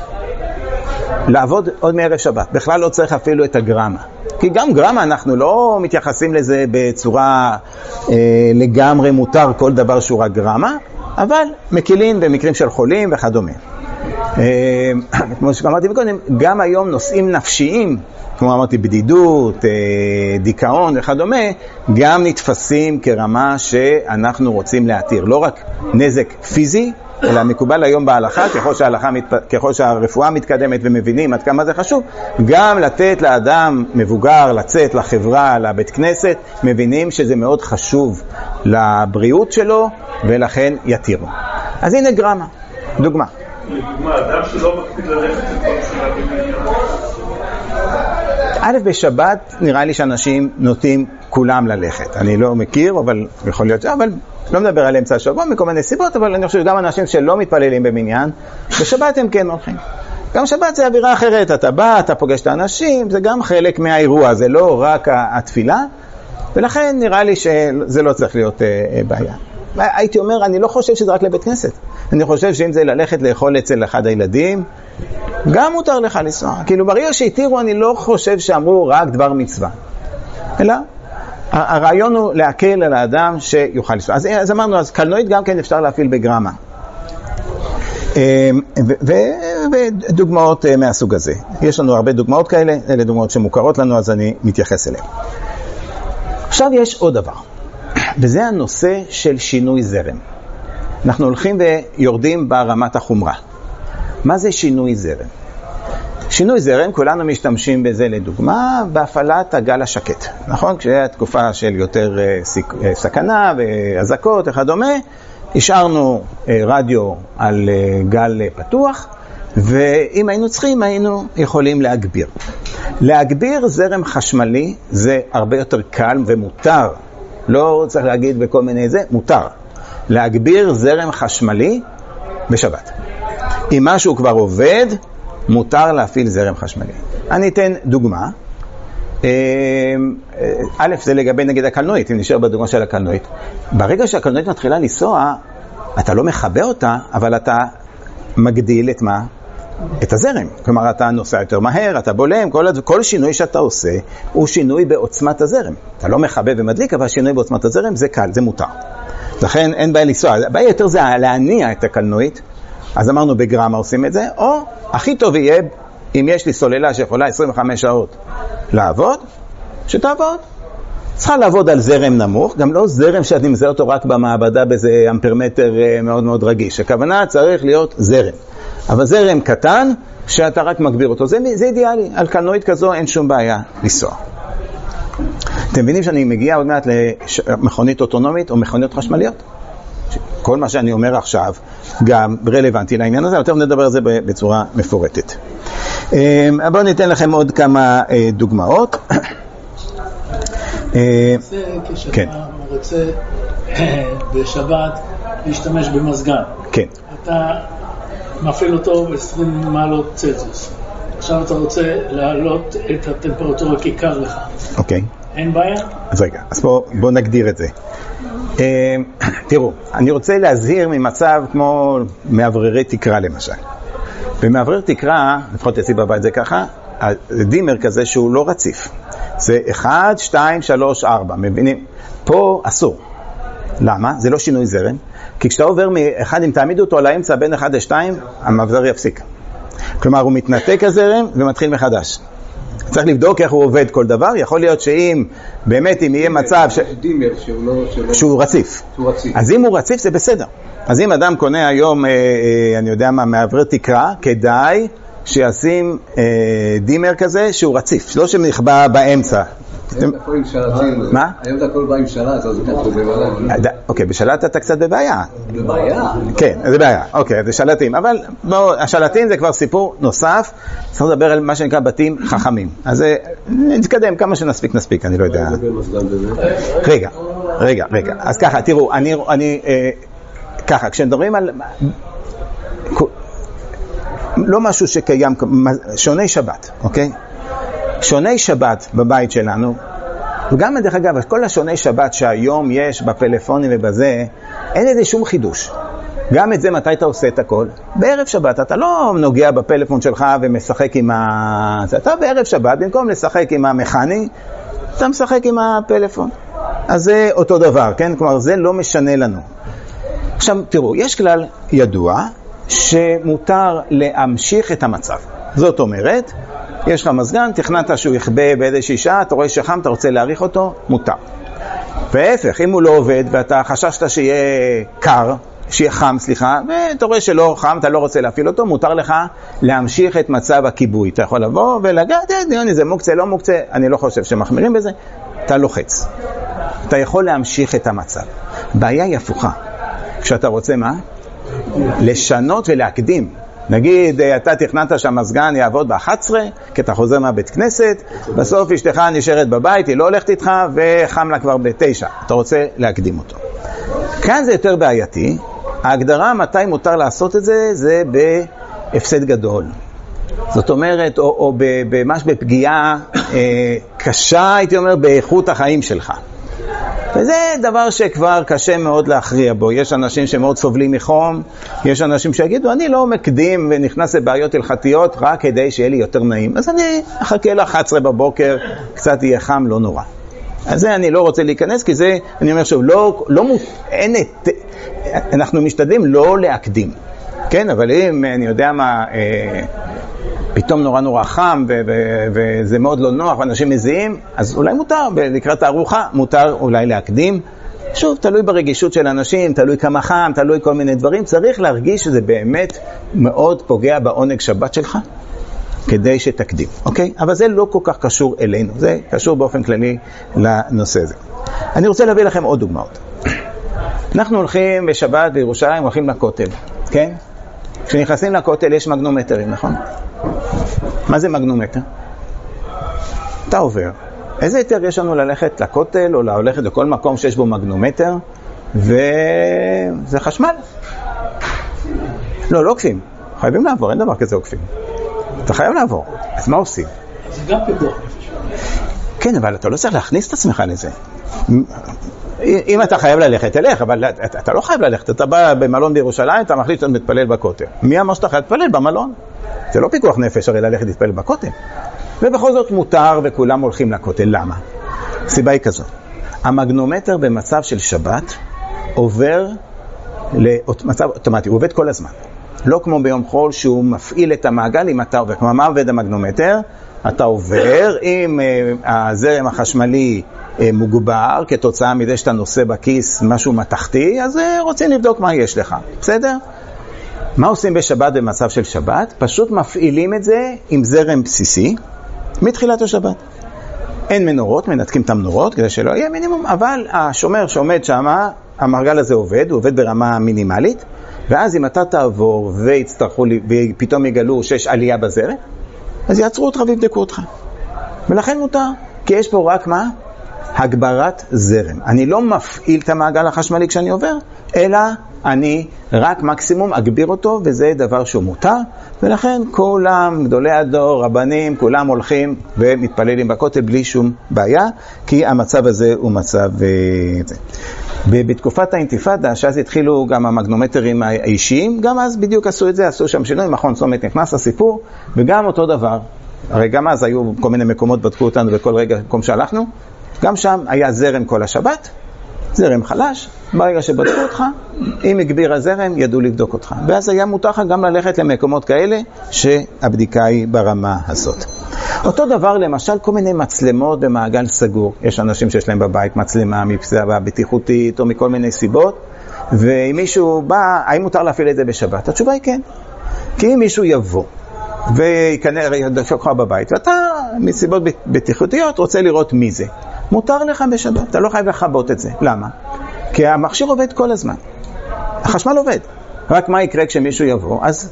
לעבוד עוד מערב שבת. בכלל לא צריך אפילו את הגרמה. כי גם גרמה אנחנו לא מתייחסים לזה בצורה אה, לגמרי מותר כל דבר שהוא רק גרמה, אבל מקלים במקרים של חולים וכדומה. אה, כמו שאמרתי קודם, גם היום נושאים נפשיים, כמו אמרתי בדידות, אה, דיכאון וכדומה, גם נתפסים כרמה שאנחנו רוצים להתיר. לא רק נזק פיזי, אלא מקובל היום בהלכה, ככל שההלכה, ככל שהרפואה מתקדמת ומבינים עד כמה זה חשוב, גם לתת לאדם מבוגר, לצאת לחברה, לבית כנסת, מבינים שזה מאוד חשוב לבריאות שלו, ולכן יתירו. אז הנה גרמה, דוגמה. דוגמה, אדם שלא מקפיד ללכת לכל שבת. א', בשבת נראה לי שאנשים נוטים כולם ללכת. אני לא מכיר, אבל יכול להיות, אבל לא מדבר על אמצע השבוע מכל מיני סיבות, אבל אני חושב שגם אנשים שלא מתפללים במניין, בשבת הם כן הולכים. גם שבת זה אווירה אחרת, אתה בא, אתה פוגש את האנשים, זה גם חלק מהאירוע, זה לא רק התפילה, ולכן נראה לי שזה לא צריך להיות בעיה. הייתי אומר, אני לא חושב שזה רק לבית כנסת. אני חושב שאם זה ללכת לאכול אצל אחד הילדים, גם מותר לך לנסוע. כאילו ברגע שהתירו, אני לא חושב שאמרו רק דבר מצווה. אלא, הרעיון הוא להקל על האדם שיוכל לנסוע. אז, אז אמרנו, אז קלנועית גם כן אפשר להפעיל בגרמה. ודוגמאות מהסוג הזה. יש לנו הרבה דוגמאות כאלה, אלה דוגמאות שמוכרות לנו, אז אני מתייחס אליהן. עכשיו יש עוד דבר, וזה הנושא של שינוי זרם. אנחנו הולכים ויורדים ברמת החומרה. מה זה שינוי זרם? שינוי זרם, כולנו משתמשים בזה לדוגמה, בהפעלת הגל השקט. נכון? כשהיה תקופה של יותר סכנה והזקות וכדומה, השארנו רדיו על גל פתוח, ואם היינו צריכים, היינו יכולים להגביר. להגביר זרם חשמלי זה הרבה יותר קל ומותר. לא צריך להגיד בכל מיני זה, מותר. להגביר זרם חשמלי בשבת. אם משהו כבר עובד, מותר להפעיל זרם חשמלי. אני אתן דוגמה. א', זה לגבי נגיד הקלנועית, אם נשאר בדוגמה של הקלנועית. ברגע שהקלנועית מתחילה לנסוע, אתה לא מחבא אותה, אבל אתה מגדיל את מה? את הזרם. כלומר, אתה נוסע יותר מהר, אתה בולם, כל, כל שינוי שאתה עושה הוא שינוי בעוצמת הזרם. אתה לא מחבא ומדליק, אבל שינוי בעוצמת הזרם זה קל, זה מותר. לכן אין בעיה לנסוע. הבעיה יותר זה להניע את הקלנועית. אז אמרנו בגרמה עושים את זה, או הכי טוב יהיה אם יש לי סוללה שיכולה עשרים וחמש שעות לעבוד, שתעבוד. צריכה לעבוד על זרם נמוך, גם לא זרם שאת נמזר אותו רק במעבדה באיזה אמפרמטר מאוד מאוד רגיש. הכוונה צריך להיות זרם. אבל זרם קטן שאתה רק מגביר אותו. זה, זה אידיאלי. על קלנועית כזו אין שום בעיה לנסוע. אתם מבינים שאני מגיע עוד מעט למכונית אוטונומית או מכוניות חשמליות? כל מה שאני אומר עכשיו גם רלוונטי לעניין הזה, יותר נדבר על זה בצורה מפורטת. בואו ניתן לכם עוד כמה דוגמאות. זה כשאתה רוצה בשבת להשתמש במזגן. כן. אתה מפעיל אותו ב-עשרים מעלות צלזיוס. עכשיו אתה רוצה להעלות את הטמפרטורה כי קר לך. אוקיי. אין בעיה? אז רגע, אז בואו בוא נגדיר את זה. תראו, אני רוצה להזהיר ממצב כמו מאווררי תקרה למשל. במאוורר תקרה, לפחות אצלי בבית זה ככה, דימר כזה שהוא לא רציף. זה אחד, שתיים, שלוש, ארבע, מבינים? פה אסור. למה? זה לא שינוי זרם. כי כשאתה עובר מאחד, אם תעמידו אותו על האמצע בין אחד לשתיים, המאוורר יפסיק. כלומר, הוא מתנתק הזרם ומתחיל מחדש. צריך לבדוק איך הוא עובד כל דבר. יכול להיות שאם, באמת, אם יהיה מצב ש... דימר שהוא לא... שהוא רציף. שהוא רציף. אז אם הוא רציף, זה בסדר. אז אם אדם קונה היום, אני יודע מה, מאוורר תקרה, כדאי שישים דימר כזה שהוא רציף, לא שנכבה באמצע. היום אתה הכל עם שלטים. מה? היום אתה הכל בא עם שלט, אז זה כתוב בבעיה. אוקיי, בשלט אתה קצת בבעיה. בבעיה? כן, זה בעיה. אוקיי, זה שלטים. אבל השלטים זה כבר סיפור נוסף. צריך לדבר על מה שנקרא בתים חכמים. אז נתקדם, כמה שנספיק נספיק, אני לא יודע. רגע, רגע, רגע. אז ככה, תראו, אני... ככה, כשמדברים על... לא משהו שקיים, שעוני שבת, אוקיי? שוני שבת בבית שלנו, וגם דרך אגב, כל השוני שבת שהיום יש בפלאפונים ובזה, אין איזה שום חידוש. גם את זה מתי אתה עושה את הכל? בערב שבת, אתה לא נוגע בפלאפון שלך ומשחק עם ה... אתה בערב שבת, במקום לשחק עם המכני, אתה משחק עם הפלאפון. אז זה אותו דבר, כן? כלומר, זה לא משנה לנו. עכשיו, תראו, יש כלל ידוע שמותר להמשיך את המצב. זאת אומרת, יש לך מזגן, תכננת שהוא יכבה באיזושהי שעה, אתה רואה שחם, אתה רוצה להאריך אותו, מותר. וההפך, אם הוא לא עובד ואתה חששת שיהיה קר, שיהיה חם, סליחה, ואתה רואה שלא חם, אתה לא רוצה להפעיל אותו, מותר לך להמשיך את מצב הכיבוי. אתה יכול לבוא ולגעת, זה מוקצה, לא מוקצה, אני לא חושב שמחמירים בזה, אתה לוחץ. אתה יכול להמשיך את המצב. בעיה היא הפוכה. כשאתה רוצה מה? לשנות ולהקדים. נגיד, אתה תכננת שהמזגן יעבוד ב-אחת עשרה, כי אתה חוזר מהבית כנסת, בסוף אשתך נשארת בבית, היא לא הולכת איתך, וחם לה כבר בתשע. אתה רוצה להקדים אותו. כאן זה יותר בעייתי. ההגדרה מתי מותר לעשות את זה, זה בהפסד גדול. זאת אומרת, או, או ממש בפגיעה אה, קשה, הייתי אומר, באיכות החיים שלך. וזה דבר שכבר קשה מאוד להכריע בו. יש אנשים שמאוד סובלים מחום, יש אנשים שיגידו, אני לא מקדים ונכנס לבעיות הלכתיות רק כדי שיהיה לי יותר נעים. אז אני אחכה ל-אחת עשרה בבוקר, קצת יהיה חם, לא נורא. אז זה אני לא רוצה להיכנס, כי זה, אני אומר שוב, לא, לא, אין את, אנחנו משתדלים לא להקדים. כן, אבל אם אני יודע מה, אה, פתאום נורא נורא חם ו- ו- וזה מאוד לא נוח ואנשים מזיעים, אז אולי מותר, לקראת הארוחה, מותר אולי להקדים. שוב, תלוי ברגישות של אנשים, תלוי כמה חם, תלוי כל מיני דברים. צריך להרגיש שזה באמת מאוד פוגע בעונג שבת שלך, כדי שתקדים, אוקיי? אבל זה לא כל כך קשור אלינו, זה קשור באופן כללי לנושא הזה. אני רוצה להביא לכם עוד דוגמאות. אנחנו הולכים בשבת בירושלים, הולכים לכותל, כן? כשנכנסים לכותל יש מגנומטרים, נכון? מה זה מגנומטר? אתה עובר. איזה יותר יש לנו ללכת לכותל או ללכת לכל מקום שיש בו מגנומטר? וזה חשמל. לא, לא עוקפים. חייבים לעבור, אין דבר כזה עוקפים. אתה חייב לעבור. אז מה עושים? זה גם פיקוח נפש. כן, אבל אתה לא צריך להכניס את עצמך לזה. אם אתה חייב ללכת, תלך, אבל אתה, אתה לא חייב ללכת. אתה בא במלון בירושלים, אתה מחליט שאתה מתפלל בכותל. מי אמר שאתה חייב להתפלל במלון? זה לא פיקוח נפש, הרי ללכת להתפלל בכותל. ובכל זאת מותר וכולם הולכים לכותל. למה? הסיבה היא כזאת. המגנומטר במצב של שבת עובר למצב אוטומטי, הוא עובד כל הזמן. לא כמו ביום חול שהוא מפעיל את המעגל אם אתה עובר. כמו מה עובד המגנומטר? אתה עובר, אם uh, הזרם החשמלי uh, מוגבר, כתוצאה מזה שאתה נושא בכיס משהו מתחתי, אז uh, רוצים לבדוק מה יש לך. בסדר? מה עושים בשבת במצב של שבת? פשוט מפעילים את זה עם זרם בסיסי מתחילת השבת. אין מנורות, מנתקים את המנורות כדי שלא יהיה מינימום, אבל השומר שעומד שם, המעגל הזה עובד, הוא עובד ברמה מינימלית, ואז אם אתה תעבור ויצטרכו, ופתאום יגלו שיש עלייה בזרם, אז יעצרו אותך ויבדקו אותך. ולכן מותר, כי יש פה רק מה? הגברת זרם. אני לא מפעיל את המעגל החשמלי כשאני עובר, אלא אני רק מקסימום אגביר אותו, וזה דבר שהוא מותר, ולכן כולם, גדולי הדור, רבנים, כולם הולכים ומתפללים בכותל בלי שום בעיה, כי המצב הזה הוא מצב זה. בתקופת האינתיפאדה, שאז התחילו גם המגנומטרים האישיים, גם אז בדיוק עשו את זה, עשו שם שינוי, מכון צומת נכנס לסיפור, וגם אותו דבר. הרי גם אז היו כל מיני מקומות, בדקו אותנו בכל רגע מקום שהלכנו, גם שם היה זרם כל השבת, זרם חלש, ברגע שבדקו אותך, אם הגביר הזרם, ידעו לבדוק אותך. ואז היה מותר גם ללכת למקומות כאלה, שהבדיקה היא ברמה הזאת. אותו דבר, למשל, כל מיני מצלמות במעגל סגור. יש אנשים שיש להם בבית מצלמה מפסעה בטיחותית, או מכל מיני סיבות, ואם מישהו בא, האם מותר להפעיל את זה בשבת? התשובה היא כן. כי אם מישהו יבוא, וכנראה ידפק בבית, ואתה מסיבות בטיחותיות רוצה לראות מי זה. מותר לך בשבת, אתה לא חייב לחבות את זה. למה? כי המכשיר עובד כל הזמן. החשמל עובד. רק מה יקרה כשמישהו יבוא? אז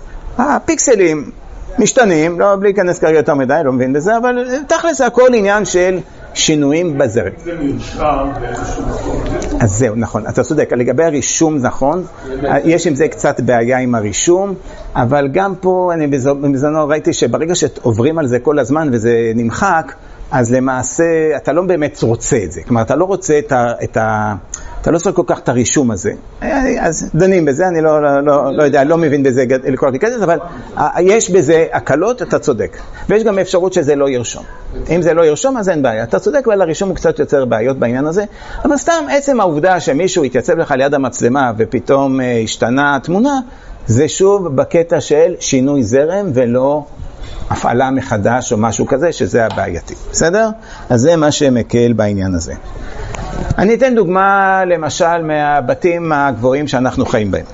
הפיקסלים משתנים, לא בלי להיכנס כרגע יותר מדי, לא מבין בזה, אבל תכלס זה הכל עניין של שינויים בזרם. זה מיושר באיזשהו מקום. אז זהו, נכון, אתה צודק, לגבי הרישום נכון, יש עם זה קצת בעיה עם הרישום, אבל גם פה אני בזמנו ראיתי שברגע שעוברים על זה כל הזמן וזה נמחק, אז למעשה אתה לא באמת רוצה את זה, כלומר אתה לא רוצה את ה... את ה אתה לא צריך כל כך את הרישום הזה. אז דנים בזה, אני לא, לא, לא, לא יודע, לא מבין בזה לכל הכסף, אבל יש בזה הקלות, אתה צודק. ויש גם אפשרות שזה לא ירשום. אם זה לא ירשום, אז אין בעיה. אתה צודק, אבל הרישום הוא קצת יוצר בעיות בעניין הזה. אבל סתם, עצם העובדה שמישהו יתייצב לך ליד המצלמה ופתאום השתנה התמונה, זה שוב בקטע של שינוי זרם ולא הפעלה מחדש או משהו כזה, שזה הבעייתי. בסדר? אז זה מה שמקל בעניין הזה. אני אתן דוגמה למשל מהבתים הגבוהים שאנחנו חיים בהם.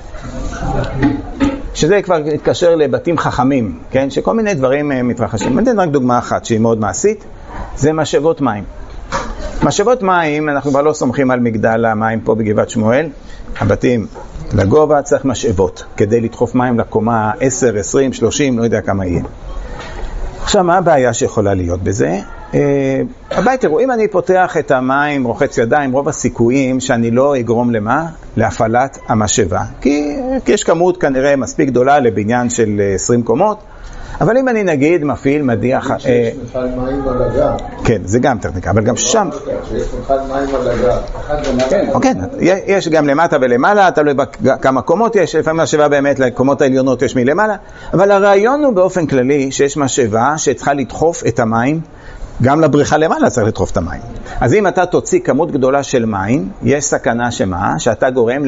שזה כבר התקשר לבתים חכמים, כן? שכל מיני דברים מתרחשים. אני אתן רק דוגמה אחת שהיא מאוד מעשית, זה משאבות מים. משאבות מים, אנחנו כבר לא סומכים על מגדל המים פה בגבעת שמואל. הבתים לגובה צריך משאבות, כדי לדחוף מים לקומה עשר, עשרים, שלושים, לא יודע כמה יהיה. עכשיו, מה הבעיה שיכולה להיות בזה? הבית, תראו, אם אני פותח את המים, רוחץ ידיים, רוב הסיכויים שאני לא אגרום למה? להפעלת המשאבה. כי, כי יש כמות כנראה מספיק גדולה לבניין של עשרים קומות, אבל אם אני נגיד מפעיל מדיח... שיש מפעל מים על הגב. כן, זה גם טכניקה, אבל גם שם... שיש מפעל מים על הגב. כן, יש גם למטה ולמעלה, תלוי בכמה קומות יש, לפעמים משאבה באמת לקומות העליונות יש מלמעלה, אבל הרעיון הוא באופן כללי שיש משאבה שצריכה לדחוף את המים, גם לבריכה למעלה צריך לדחוף את המים. אז אם אתה תוציא כמות גדולה של מים, יש סכנה שמה? שאתה גורם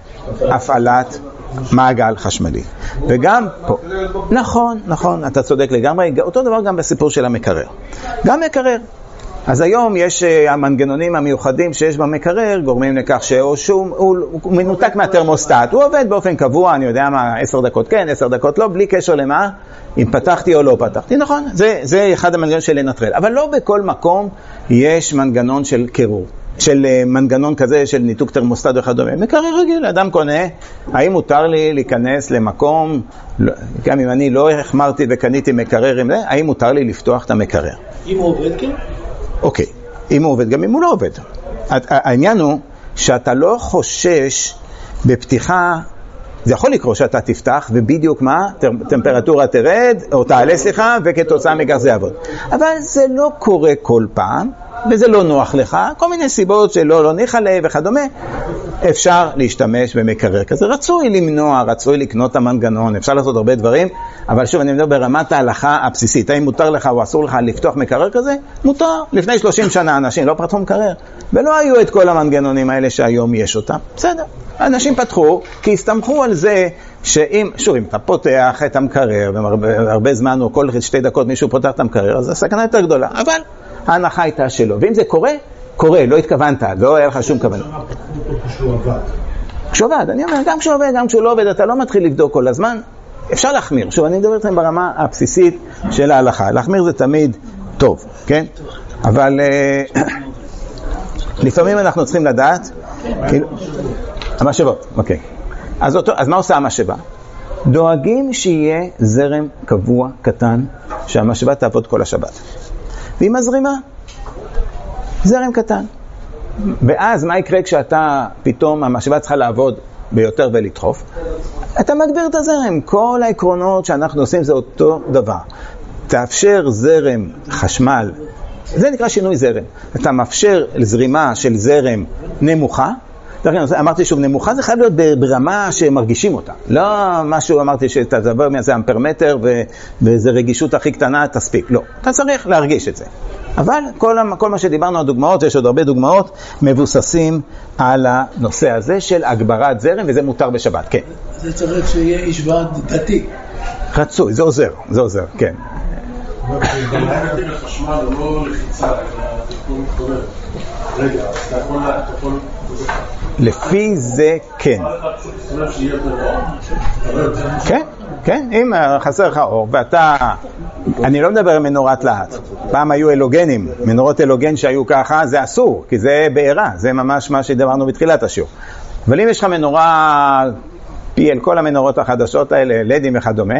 להפעלת מעגל חשמלי. וגם פה, נכון, נכון, אתה צודק לגמרי, אותו דבר גם בסיפור של המקרר. גם מקרר. אז היום יש המנגנונים המיוחדים שיש במקרר, גורמים לכך שהוא, שהוא הוא, הוא מנותק מהתרמוסטט. הוא עובד באופן קבוע, אני יודע מה, עשר דקות כן, עשר דקות לא, בלי קשר למה, אם פתחתי או לא פתחתי. נכון, זה, זה אחד המנגנון של לנטרל. אבל לא בכל מקום יש מנגנון של קירור. של מנגנון כזה של ניתוק תרמוסטט וכדומה. מקרר רגיל, אדם קונה, האם מותר לי להיכנס למקום, גם אם אני לא החמרתי וקניתי מקרר עם זה, האם מותר לי לפתוח את המקרר? אם הוא עובד כן? אוקיי, אם הוא עובד, גם אם הוא לא עובד. העניין הוא שאתה לא חושש בפתיחה, זה יכול לקרות שאתה תפתח ובדיוק מה? טמפרטורה תרד, או תעלה סליחה, וכתוצאה מכך זה יעבוד. אבל זה לא קורה כל פעם, וזה לא נוח לך, כל מיני סיבות שלא לא ניחא לב וכדומה, אפשר להשתמש במקרר כזה. רצוי למנוע, רצוי לקנות את המנגנון, אפשר לעשות הרבה דברים, אבל שוב אני מדבר ברמת ההלכה הבסיסית, האם מותר לך או אסור לך לפתוח מקרר כזה? מותר. לפני שלושים שנה אנשים לא פתחו מקרר, ולא היו את כל המנגנונים האלה שהיום יש אותם. בסדר. אנשים פתחו, כי הסתמכו על זה שאם, שוב, אם אתה פותח את המקרר, והרבה זמן או כל שתי דקות מישהו פותח את המקרר, אז הסכנה יותר גדולה. אבל ההנחה הייתה שלו. ואם זה קורה, קורה, לא התכוונת, לא היה לך שום כוונה. כשהוא עבד. כשהוא עבד, אני אומר, גם כשהוא עובד, גם כשהוא לא עובד, אתה לא מתחיל לבדוק כל הזמן, אפשר להחמיר. שוב, אני מדבר אתכם ברמה הבסיסית של ההלכה. להחמיר זה תמיד טוב, כן? אבל לפעמים אנחנו צריכים לדעת, המשאבות, אוקיי. אז, אותו, אז מה עושה המשאבה? דואגים שיהיה זרם קבוע, קטן, שהמשאבה תעבוד כל השבת. והיא מזרימה, זרם קטן. ואז מה יקרה כשאתה פתאום המשאבה צריכה לעבוד ביותר ולדחוף? אתה מגביר את הזרם. כל העקרונות שאנחנו עושים זה אותו דבר. תאפשר זרם חשמל, זה נקרא שינוי זרם. אתה מאפשר זרימה של זרם נמוכה, אמרתי שוב, נמוכה זה חייב להיות ברמה שמרגישים אותה. לא משהו, אמרתי שאתה דבר מאיזה אמפרמטר ואיזה רגישות הכי קטנה תספיק. לא, אתה צריך להרגיש את זה. אבל כל, כל מה שדיברנו על דוגמאות, יש עוד הרבה דוגמאות, מבוססים על הנושא הזה של הגברת זרם, וזה מותר בשבת, כן. זה צריך שיהיה איש ועד דתי. רצוי, זה עוזר, זה עוזר, כן. נתתי לחשמל, לא לחיצה, תיקון מתחובר. רגע, אתה יכול... לפי זה כן. כן, כן, אם חסר לך אור ואתה, אני לא מדבר על מנורת להט, פעם היו אלוגנים, מנורות אלוגן שהיו ככה, זה אסור, כי זה בעירה, זה ממש מה שדברנו בתחילת השיעור. אבל אם יש לך מנורה פי אל כל המנורות החדשות האלה, לדים וכדומה,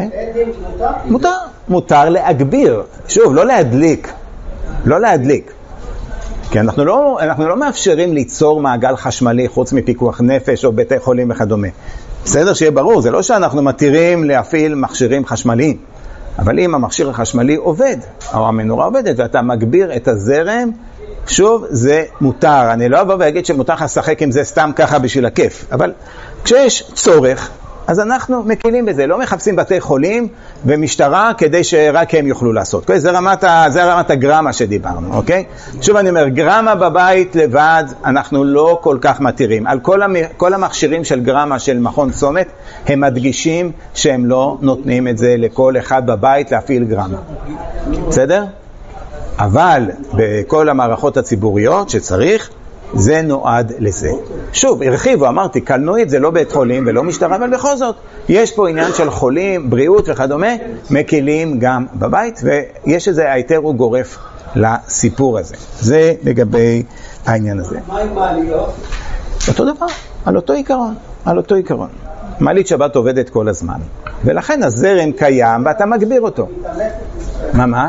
מותר, מותר להגביר, שוב, לא להדליק, לא להדליק. כי אנחנו לא, אנחנו לא מאפשרים ליצור מעגל חשמלי חוץ מפיקוח נפש או בתי חולים וכדומה. בסדר, שיהיה ברור, זה לא שאנחנו מתירים להפעיל מכשירים חשמליים. אבל אם המכשיר החשמלי עובד, או המנורה עובדת, ואתה מגביר את הזרם, שוב, זה מותר. אני לא אבוא ואגיד שמותר לשחק עם זה סתם ככה בשביל הכיף. אבל כשיש צורך, אז אנחנו מקילים בזה. לא מחפשים בתי חולים ומשטרה כדי שרק הם יוכלו לעשות. זה רמת, זה רמת הגרמה שדיברנו, אוקיי? שוב אני אומר, גרמה בבית לבד, אנחנו לא כל כך מתירים. על כל, המ, כל המכשירים של גרמה של מכון צומת, הם מדגישים שהם לא נותנים את זה לכל אחד בבית להפעיל גרמה. בסדר? אבל בכל המערכות הציבוריות שצריך, זה נועד לזה. שוב, הרחיבו, אמרתי, קלנועית זה לא בית חולים ולא משטרה, אבל בכל זאת, יש פה עניין של חולים, בריאות וכדומה, מקילים גם בבית, ויש איזה היתר הוא גורף לסיפור הזה. זה לגבי העניין הזה. מה עם מעליות? אותו דבר, על אותו עיקרון, על אותו עיקרון. מעלית שבת עובדת כל הזמן, ולכן הזרם קיים ואתה מגביר אותו. מה מה?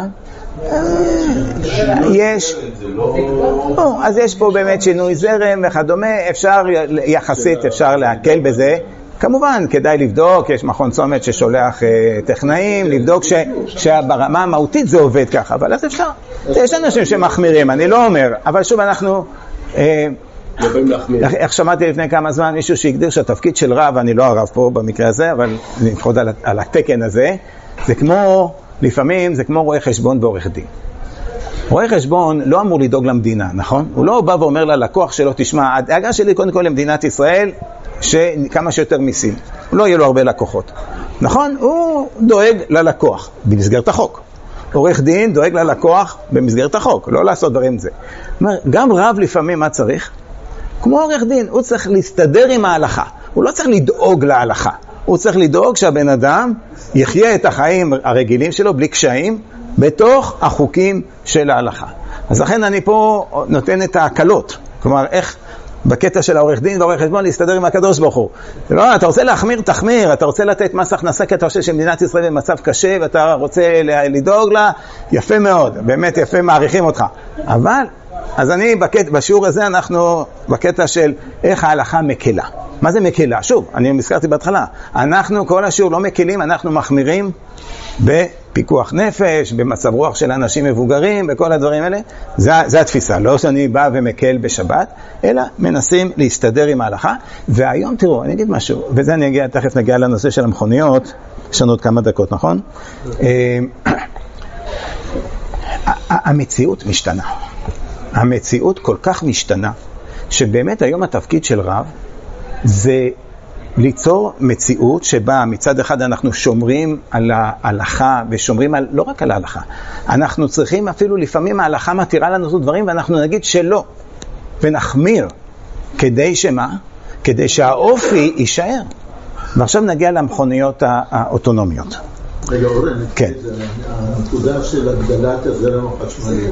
יש, אז יש פה באמת שינוי זרם וכדומה, אפשר יחסית, אפשר להקל בזה. כמובן, כדאי לבדוק, יש מכון צומת ששולח טכנאים, לבדוק שברמה המהותית זה עובד ככה, אבל אז אפשר. יש אנשים שמחמירים, אני לא אומר, אבל שוב אנחנו, איך שמעתי לפני כמה זמן מישהו שהגדיר שהתפקיד של רב, אני לא הרב פה במקרה הזה, אבל לפחות על התקן הזה, זה כמו, לפעמים זה כמו רואה חשבון ועורך דין. רואה חשבון לא אמור לדאוג למדינה, נכון? הוא לא בא ואומר ללקוח שלו, תשמע, הדאגה שלי קודם כל למדינת ישראל, שכמה שיותר מיסים. הוא לא יהיה לו הרבה לקוחות. נכון? הוא דואג ללקוח, במסגרת החוק. עורך דין דואג ללקוח במסגרת החוק, לא לעשות דברים זה. גם רב לפעמים מה צריך? כמו עורך דין, הוא צריך להסתדר עם ההלכה. הוא לא צריך לדאוג להלכה. הוא צריך לדאוג שהבן אדם יחיה את החיים הרגילים שלו בלי קשיים, בתוך החוקים של ההלכה. אז לכן אני פה נותן את ההקלות. כלומר, איך בקטע של העורך דין ועורך חשבון להסתדר עם הקדוש ברוך הוא. לא, אתה רוצה להחמיר, תחמיר. אתה רוצה לתת מס הכנסה, כי אתה חושב שמדינת ישראל במצב קשה, ואתה רוצה לדאוג לה, יפה מאוד. באמת יפה, מעריכים אותך. אבל, אז אני בקטע, בשיעור הזה אנחנו בקטע של איך ההלכה מקלה. מה זה מקלה? שוב, אני מזכרתי בהתחלה. אנחנו, כל השיעור לא מקלים, אנחנו מחמירים בפיקוח נפש, במצב רוח של אנשים מבוגרים, בכל הדברים האלה. זה, זה התפיסה. לא שאני בא ומקל בשבת, אלא מנסים להסתדר עם ההלכה. והיום תראו, אני אגיד משהו, וזה אני אגיע, תכף נגיע לנושא של המכוניות, יש לנו עוד כמה דקות, נכון? המציאות משתנה. המציאות כל כך משתנה, שבאמת היום התפקיד של רב, זה ליצור מציאות שבה מצד אחד אנחנו שומרים על ההלכה ושומרים על, לא רק על ההלכה, אנחנו צריכים אפילו לפעמים ההלכה מתירה לנו דברים ואנחנו נגיד שלא ונחמיר כדי שמה? כדי שהאופי יישאר. ועכשיו נגיע למכוניות האוטונומיות. רגע, אורן, כן. הנקודה של הגדלת הזרם החשמלי.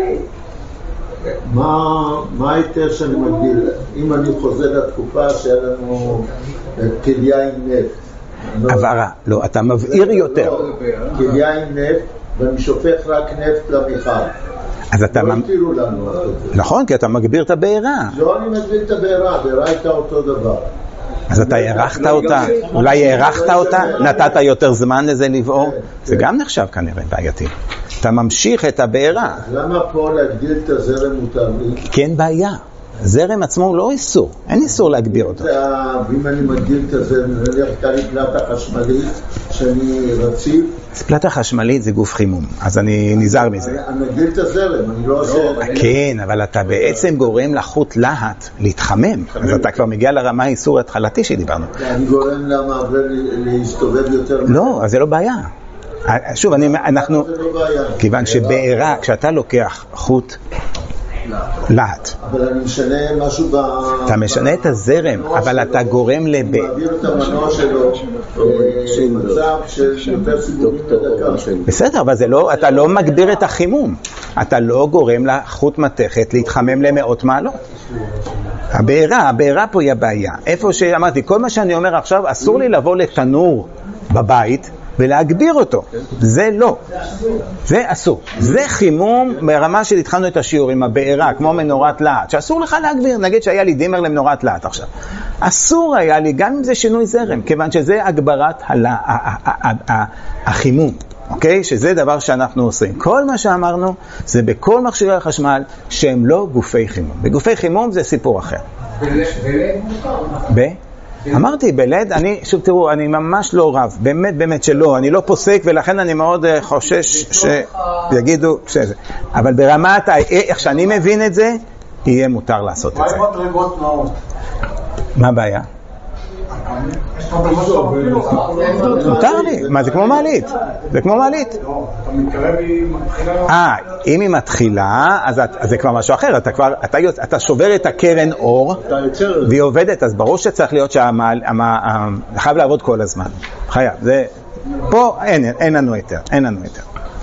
מה, מה היתר שאני מגדיל? אם אני חוזר לתקופה שהיה לנו כליה עם נפט. עברה, לא, אתה מבעיר יותר. כליה עם נפט, ואני שופך רק נפט למיכל. אז אתה... לא התירו לנו. נכון, כי אתה מגביר את הבעירה. לא, אני מגביר את הבעירה, הבעירה הייתה אותו דבר. אז אתה הערכת אותה, אולי הערכת אותה, נתת יותר זמן לזה לבעור, זה גם נחשב כנראה בעייתי. אתה ממשיך את הבעירה. למה פה להגדיל את הזרם מותר לי? כן בעיה. זרם עצמו הוא לא איסור, אין איסור להגביר אותו. ואם אני מגדיל את הזרם, אני הולכת לי פלטה חשמלית שאני רציף. פלטה חשמלית זה גוף חימום, אז אני נזהר מזה. אני מגדיל את הזרם, אני לא עושה... כן, אבל אתה בעצם גורם לחוט להט להתחמם, אז אתה כבר מגיע לרמה האיסור התחלתי שדיברנו. אני גורם למעבר להסתובב יותר... לא, אז זה לא בעיה. שוב, אני, אנחנו... כיוון שבעירה, כשאתה לוקח חוט להט. אבל אני משנה משהו ב... אתה משנה את הזרם, אבל אתה גורם לב... אני מעביר את המנוע שלו במצב של יותר סיבובים בדקה. בסדר, אבל אתה לא מגביר את החימום. אתה לא גורם לחוט מתכת להתחמם למאות מעלות. הבעירה, הבעירה פה היא הבעיה. איפה שאמרתי, כל מה שאני אומר עכשיו, אסור לי לבוא לתנור בבית ולהגביר אותו. זה לא. זה אסור. זה חימום ברמה של התחלנו את השיעור עם הבעירה, כמו מנורת להט, שאסור לך להגביר. נגיד שהיה לי דימר למנורת להט עכשיו. אסור היה לי, גם אם זה שינוי זרם, כיוון שזה הגברת החימום. אוקיי? שזה דבר שאנחנו עושים. כל מה שאמרנו זה בכל מכשירי החשמל שהם לא גופי חימום. בגופי חימום זה סיפור אחר. ב? אמרתי, בלד, אני, שוב תראו, אני ממש לא רב, באמת באמת שלא, אני לא פוסק ולכן אני מאוד חושש שיגידו שזה. אבל ברמת, איך שאני מבין את זה, יהיה מותר לעשות את זה. מה עם מדרגות נאות? מה הבעיה? מותר לי, מה זה כמו מעלית? זה כמו מעלית. אה, אם היא מתחילה, אז זה כבר משהו אחר, אתה שובר את הקרן אור והיא עובדת, אז ברור שצריך להיות חייב לעבוד כל הזמן, חייב, פה אין לנו יותר, אין לנו יותר.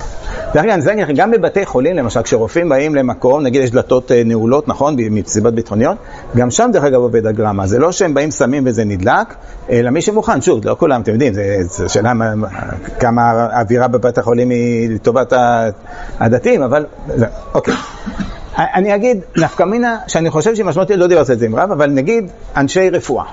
גם בבתי חולים, למשל, כשרופאים באים למקום, נגיד יש דלתות נעולות, נכון, מסיבות ביטחוניות, גם שם דרך אגב עובד הגרמה. זה לא שהם באים שמים וזה נדלק, אלא מי שמוכן, שוב, לא כולם, אתם יודעים, זה שאלה כמה האווירה בבתי חולים היא לטובת הדתיים, אבל, אוקיי. אני אגיד, נפקא מינה, שאני חושב שמשמעותי, לא דיברתי את זה עם רב, אבל נגיד אנשי רפואה.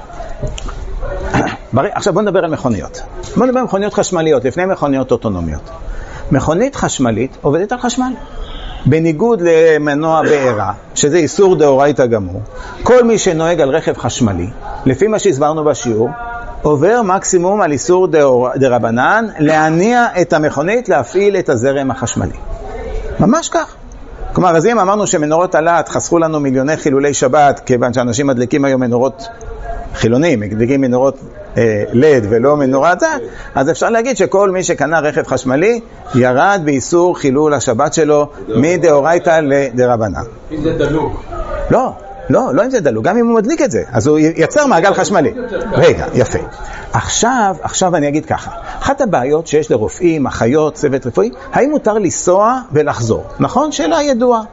עכשיו בוא נדבר על מכוניות. בוא נדבר על מכוניות חשמליות, לפני מכוניות אוטונומיות. מכונית חשמלית עובדת על חשמל. בניגוד למנוע בעירה, שזה איסור דאורייתא גמור, כל מי שנוהג על רכב חשמלי, לפי מה שהסברנו בשיעור, עובר מקסימום על איסור דרבנן להניע את המכונית להפעיל את הזרם החשמלי. ממש כך. כלומר, אז אם אמרנו שמנורות הלהט חסכו לנו מיליוני חילולי שבת, כיוון שאנשים מדליקים היום מנורות חילונים, מדליקים מנורות אה, לד ולא מנורת זה, אז אפשר להגיד שכל מי שקנה רכב חשמלי ירד באיסור חילול השבת שלו מדאורייתא לדרבנן. אם זה דלוק. לא, לא, לא אם זה דלוק, גם אם הוא מדליק את זה, אז הוא יצר מעגל חשמלי. רגע, יפה. עכשיו, עכשיו אני אגיד ככה, אחת הבעיות שיש לרופאים, אחיות, צוות רפואי, האם מותר לנסוע ולחזור? נכון? שאלה ידועה.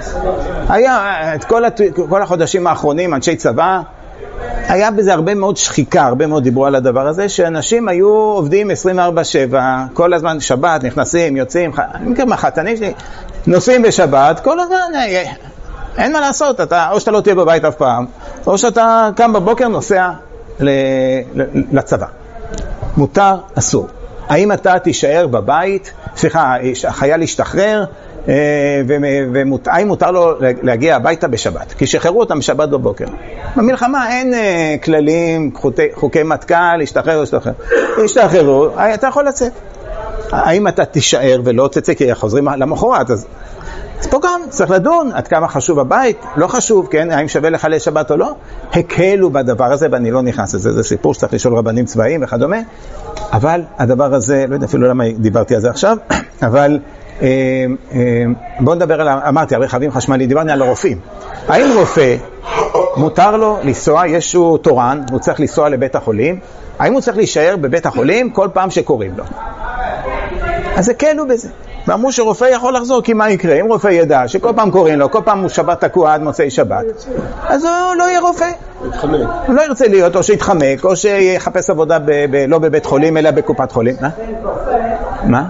היה את כל, הת... כל החודשים האחרונים, אנשי צבא, היה בזה הרבה מאוד שחיקה, הרבה מאוד דיברו על הדבר הזה, שאנשים היו עובדים עשרים וארבע שבע, כל הזמן שבת, נכנסים, יוצאים, אני מכיר מהחתנים שלי, נוסעים בשבת, כל הזמן, אין מה לעשות, אתה, או שאתה לא תהיה בבית אף פעם, או שאתה קם בבוקר נוסע ל, ל, לצבא. מותר, אסור. האם אתה תישאר בבית, סליחה, החייל ישתחרר, והאם מותר לו להגיע הביתה בשבת, כי שחררו אותם בשבת בבוקר. במלחמה אין כללים, חוקי מטכ"ל, להשתחרר או להשתחרר. ישתחררו, אתה יכול לצאת. האם אתה תישאר ולא תצא, כי חוזרים למחרת, אז אז פה גם צריך לדון עד כמה חשוב הבית, לא חשוב, כן, האם שווה לחלל שבת או לא, הקלו בדבר הזה, ואני לא נכנס לזה, זה סיפור שצריך לשאול רבנים צבאיים וכדומה, אבל הדבר הזה, לא יודע אפילו למה דיברתי על זה עכשיו, אבל אה, אה, בואו נדבר על, אמרתי, על רכבים חשמליים, דיברנו על הרופאים. האם רופא מותר לו לנסוע, יש הוא תורן, הוא צריך לנסוע לבית החולים, האם הוא צריך להישאר בבית החולים כל פעם שקוראים לו? אז הקלו בזה. ואמרו שרופא יכול לחזור, כי מה יקרה? אם רופא ידע שכל פעם קוראים לו, כל פעם הוא שבת תקוע עד מוצאי שבת, אז הוא לא יהיה רופא. יתחמק. הוא לא ירצה להיות, או שיתחמק, או שיחפש עבודה ב- ב- לא בבית חולים, אלא בקופת חולים. מה? מה?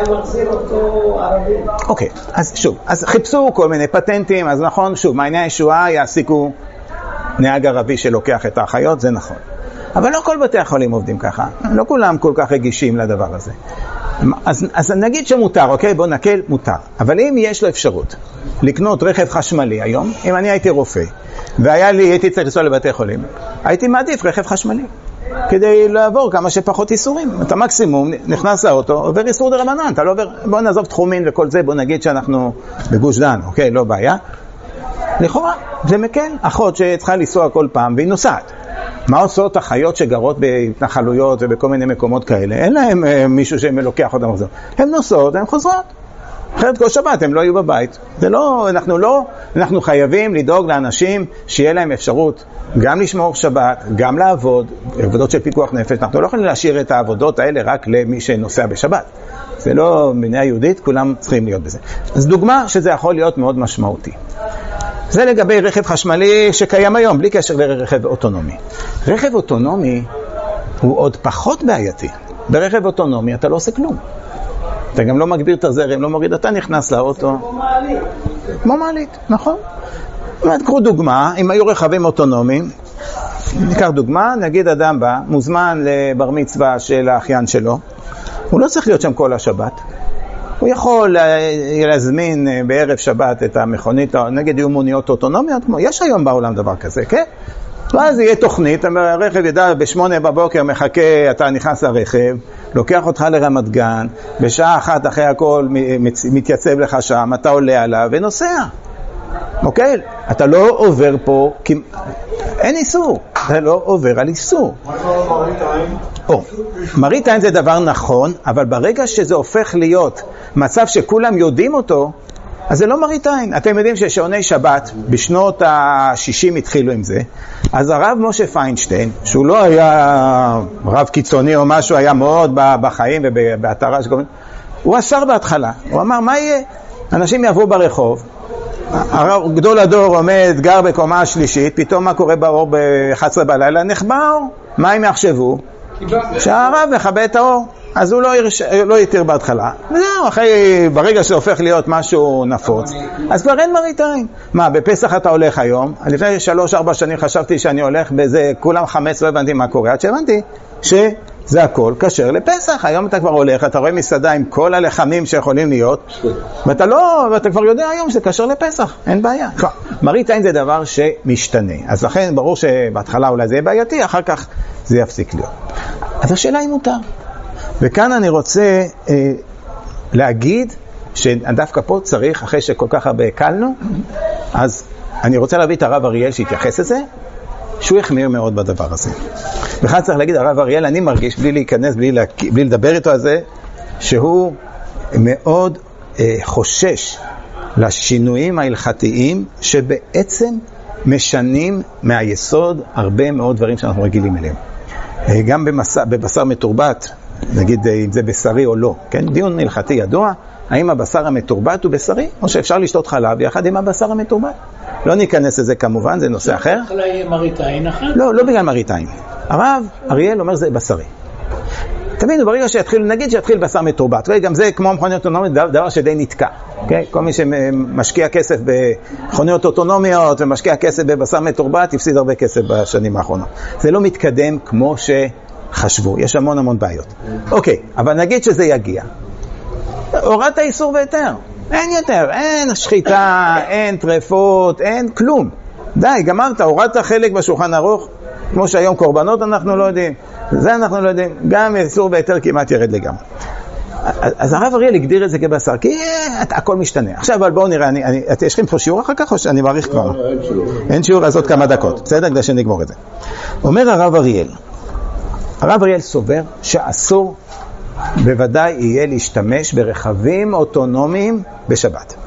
אוקיי, אז שוב, אז חיפשו כל מיני פטנטים, אז נכון, שוב, מעייני הישועה יעסיקו נהג ערבי שלוקח את האחיות, זה נכון. אבל לא כל בתי החולים עובדים ככה, לא כולם כל כך רגישים לדבר הזה. אז, אז נגיד שמותר, אוקיי? בוא נקל, מותר. אבל אם יש לו אפשרות לקנות רכב חשמלי היום, אם אני הייתי רופא, והיה לי, הייתי צריך לנסוע לבתי חולים, הייתי מעדיף רכב חשמלי, כדי לעבור כמה שפחות איסורים. אתה מקסימום נכנס לאוטו, עובר איסור דרבנן, אתה לא עובר, בוא נעזוב תחומין וכל זה, בוא נגיד שאנחנו בגוש דן, אוקיי? לא בעיה. לכאורה, זה מקל. אחות שצריכה לנסוע כל פעם, והיא נוסעת. מה עושות החיות שגרות בהתנחלויות ובכל מיני מקומות כאלה? אין להם אה, מישהו שמלוקח אותם לחזור. הן נוסעות, הן חוזרות. אחרת כל שבת הם לא יהיו בבית. זה לא, אנחנו לא, אנחנו חייבים לדאוג לאנשים שיהיה להם אפשרות גם לשמור שבת, גם לעבוד, עבודות של פיקוח נפש. אנחנו לא יכולים להשאיר את העבודות האלה רק למי שנוסע בשבת. זה לא מדינה יהודית, כולם צריכים להיות בזה. אז דוגמה שזה יכול להיות מאוד משמעותי. זה לגבי רכב חשמלי שקיים היום, בלי קשר לרכב אוטונומי. רכב אוטונומי הוא עוד פחות בעייתי. ברכב אוטונומי אתה לא עושה כלום. אתה גם לא מגביר את הזרם, לא מוריד, אתה נכנס לאוטו. כמו מעלית. כמו מעלית, נכון. קחו דוגמה, אם היו רכבים אוטונומיים, ניקח דוגמה, נגיד אדם בא, מוזמן לבר מצווה של האחיין שלו, הוא לא צריך להיות שם כל השבת. הוא יכול להזמין בערב שבת את המכונית, נגיד יהיו מוניות אוטונומיות, יש היום בעולם דבר כזה, כן? ואז יהיה תוכנית, הרכב ידע בשמונה בבוקר מחכה, אתה נכנס לרכב, לוקח אותך לרמת גן, בשעה אחת אחרי הכל מתייצב לך שם, אתה עולה עליו ונוסע. אוקיי? אתה לא עובר פה, כי אין איסור, אתה לא עובר על איסור. מה קורה מראית עין? או, מראית עין זה דבר נכון, אבל ברגע שזה הופך להיות מצב שכולם יודעים אותו, אז זה לא מראית עין. אתם יודעים ששעוני שבת, בשנות ה-שישים התחילו עם זה, אז הרב משה פיינשטיין, שהוא לא היה רב קיצוני או משהו, היה מאוד בחיים ובהתרה, הוא אסר בהתחלה. הוא אמר, מה יהיה? אנשים יעברו ברחוב, גדול הדור עומד, גר בקומה השלישית, פתאום מה קורה באור ב-אחת עשרה בלילה? נחבא האור. מה הם יחשבו? שהרב מכבה את האור. אז הוא לא, ירש... לא יתיר בהתחלה. וזהו, אחרי, ברגע שהופך להיות משהו נפוץ, אז כבר אין מראית עין. מה, בפסח אתה הולך היום? לפני שלוש, ארבע שנים חשבתי שאני הולך בזה, כולם חמץ, לא הבנתי מה קורה. עד שהבנתי שזה הכל כשר לפסח. היום אתה כבר הולך, אתה רואה מסעדה עם כל הלחמים שיכולים להיות, ואתה לא, ואתה כבר יודע היום שזה כשר לפסח. אין בעיה. מראית עין זה דבר שמשתנה. אז לכן ברור שבהתחלה אולי זה יהיה בעייתי, אחר כך זה יפסיק להיות. אז השאלה היא מותר. וכאן אני רוצה אה, להגיד שדווקא פה צריך, אחרי שכל כך הרבה הקלנו, אז אני רוצה להביא את הרב אריאל שהתייחס לזה, שהוא החמיר מאוד בדבר הזה. בכלל צריך להגיד, הרב אריאל, אני מרגיש, בלי להיכנס, בלי, לה, בלי לדבר איתו על זה, שהוא מאוד אה, חושש לשינויים ההלכתיים, שבעצם משנים מהיסוד הרבה מאוד דברים שאנחנו רגילים אליהם. אה, גם במסע, בבשר מתורבת, נגיד אם זה בשרי או לא, כן? דיון הלכתי ידוע, האם הבשר המתורבת הוא בשרי, או שאפשר לשתות חלב יחד עם הבשר המתורבת. לא ניכנס לזה כמובן, זה נושא אחר. אולי יהיה מראית עין אחת? לא, לא בגלל מראית עין. הרב אריאל אומר זה בשרי. תמיד ברגע שיתחיל, נגיד שיתחיל בשר מתורבת, וגם זה כמו מכוניות אוטונומיות, דבר שדי נתקע. Okay? כל מי שמשקיע כסף במכוניות אוטונומיות ומשקיע כסף בבשר מתורבת, יפסיד הרבה כסף בשנים האחרונות. זה לא מתקדם כמו ש... חשבו, יש המון המון בעיות. אוקיי, אבל נגיד שזה יגיע. הורדת איסור ויתר. אין יותר, אין שחיטה, אין טרפות, אין כלום. די, גמרת, הורדת חלק בשולחן ערוך, כמו שהיום קורבנות אנחנו לא יודעים. זה אנחנו לא יודעים. גם איסור ויתר כמעט ירד לגמרי. אז הרב אריאל הגדיר את זה כבשר, כי הכל משתנה. עכשיו, אבל בואו נראה, אני, אני, יש לכם פה שיעור אחר כך או שאני מעריך כבר? אין שיעור, אז עוד כמה דקות. בסדר? כדי שנגמור את זה. אומר הרב אריאל, הרב אריאל סובר שאסור בוודאי יהיה להשתמש ברכבים אוטונומיים בשבת.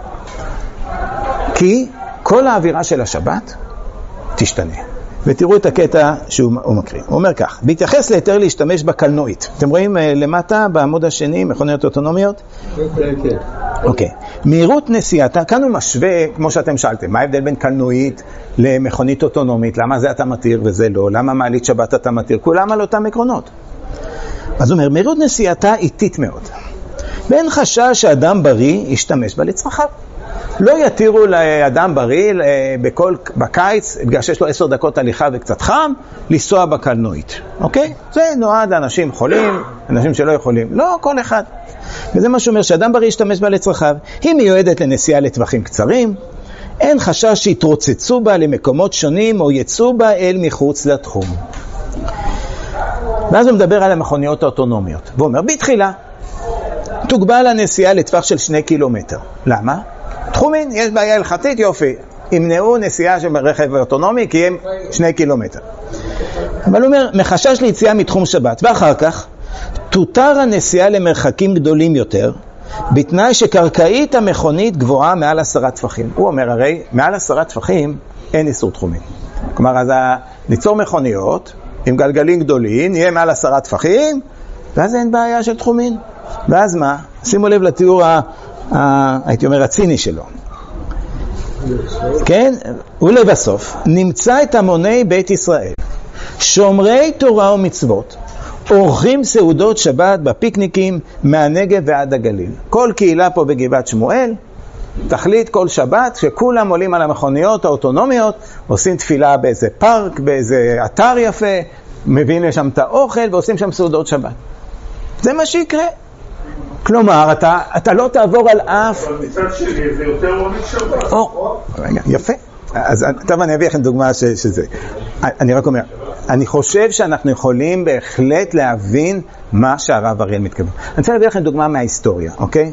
כי כל האווירה של השבת תשתנה. ותראו את הקטע שהוא מקריא. הוא אומר כך, בהתייחס ליתר להשתמש בקלנועית. אתם רואים למטה בעמוד השני, מכוניות אוטונומיות? כן, כן. אוקיי. מהירות נסיעתה, כאן הוא משווה, כמו שאתם שאלתם, מה ההבדל בין קלנועית למכונית אוטונומית? למה זה אתה מתיר וזה לא? למה מעלית שבת אתה מתיר? כולם על אותם עקרונות. אז הוא אומר, מהירות נסיעתה איטית מאוד. ואין חשש שאדם בריא ישתמש בה לצרכיו. לא יתירו לאדם בריא בכל, בקיץ, בגלל שיש לו עשר דקות הליכה וקצת חם, לנסוע בקלנועית. אוקיי? זה נועד לאנשים חולים, אנשים שלא יכולים. לא, כל אחד. וזה מה שאומר, שאדם בריא ישתמש בה לצרכיו. היא מיועדת לנסיעה לטווחים קצרים, אין חשש שיתרוצצו בה למקומות שונים או יצאו בה אל מחוץ לתחום. ואז הוא מדבר על המכוניות האוטונומיות. והוא אומר, בתחילה, תוגבל הנסיעה לטווח של שני קילומטר. למה? תחומין, יש בעיה הלכתית, יופי. ימנעו נסיעה של רכב אוטונומי כי הם שני קילומטר. אבל הוא אומר, מחשש ליציאה מתחום שבת. ואחר כך, תותר הנסיעה למרחקים גדולים יותר, בתנאי שקרקעית המכונית גבוהה מעל עשרה טפחים. הוא אומר, הרי מעל עשרה טפחים אין איסור תחומים. כלומר, אז ניצור מכוניות עם גלגלים גדולים, נהיה מעל עשרה טפחים, ואז אין בעיה של תחומים. ואז מה? שימו לב לתיאור, ה, ה, הייתי אומר, הציני שלו. כן? ולבסוף, נמצא את המוני בית ישראל, שומרי תורה ומצוות, עורכים סעודות שבת בפיקניקים מהנגב ועד הגליל. כל קהילה פה בגבעת שמואל, תחליט כל שבת שכולם עולים על המכוניות האוטונומיות, עושים תפילה באיזה פארק, באיזה אתר יפה, מביאים לשם את האוכל ועושים שם סעודות שבת. זה מה שיקרה. כלומר, אתה, אתה לא תעבור על אף... אבל מצד שני זה יותר עונג שבת. או, רגע, יפה. אז טוב, אני אביא לכם דוגמה ש, שזה. אני רק אומר, אני חושב שאנחנו יכולים בהחלט להבין מה שהרב אריאל מתכוון. אני רוצה להביא לכם דוגמה מההיסטוריה, אוקיי?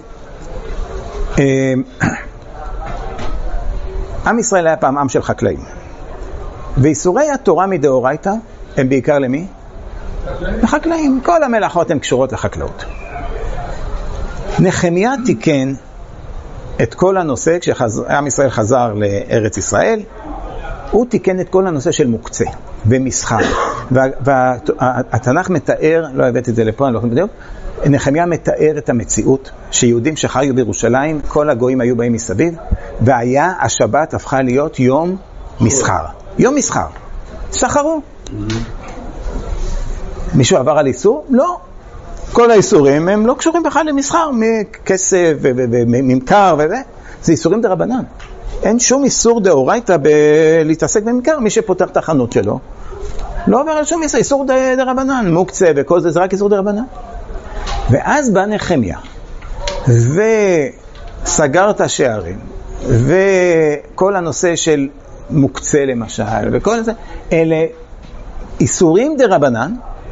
עם ישראל היה פעם עם של חקלאים. ואיסורי התורה מדאורייתא הם בעיקר למי? לחקלאים. כל המלאכות הן קשורות לחקלאות. נחמיה תיקן את כל הנושא, כשעם ישראל חזר לארץ ישראל, הוא תיקן את כל הנושא של מוקצה ומסחר. והתנ"ך מתאר, לא הבאתי את זה לפה, אני לא יכול בדיוק, נחמיה מתאר את המציאות שיהודים שחיו בירושלים, כל הגויים היו באים מסביב, והיה השבת הפכה להיות יום מסחר. יום מסחר. סחרו. מישהו עבר על איסור? לא. כל האיסורים הם לא קשורים בכלל למסחר, מכסף וממכר וזה. זה איסורים דרבנן. אין שום איסור דאורייתא להתעסק בממכר. מי שפותח את החנות שלו, לא עובר על שום איסור, איסור דרבנן. מוקצה וכל זה, זה רק איסור דרבנן. ואז בא נחמיה, וסגר את השערים, וכל הנושא של מוקצה למשל, וכל זה, אלה איסורים דרבנן,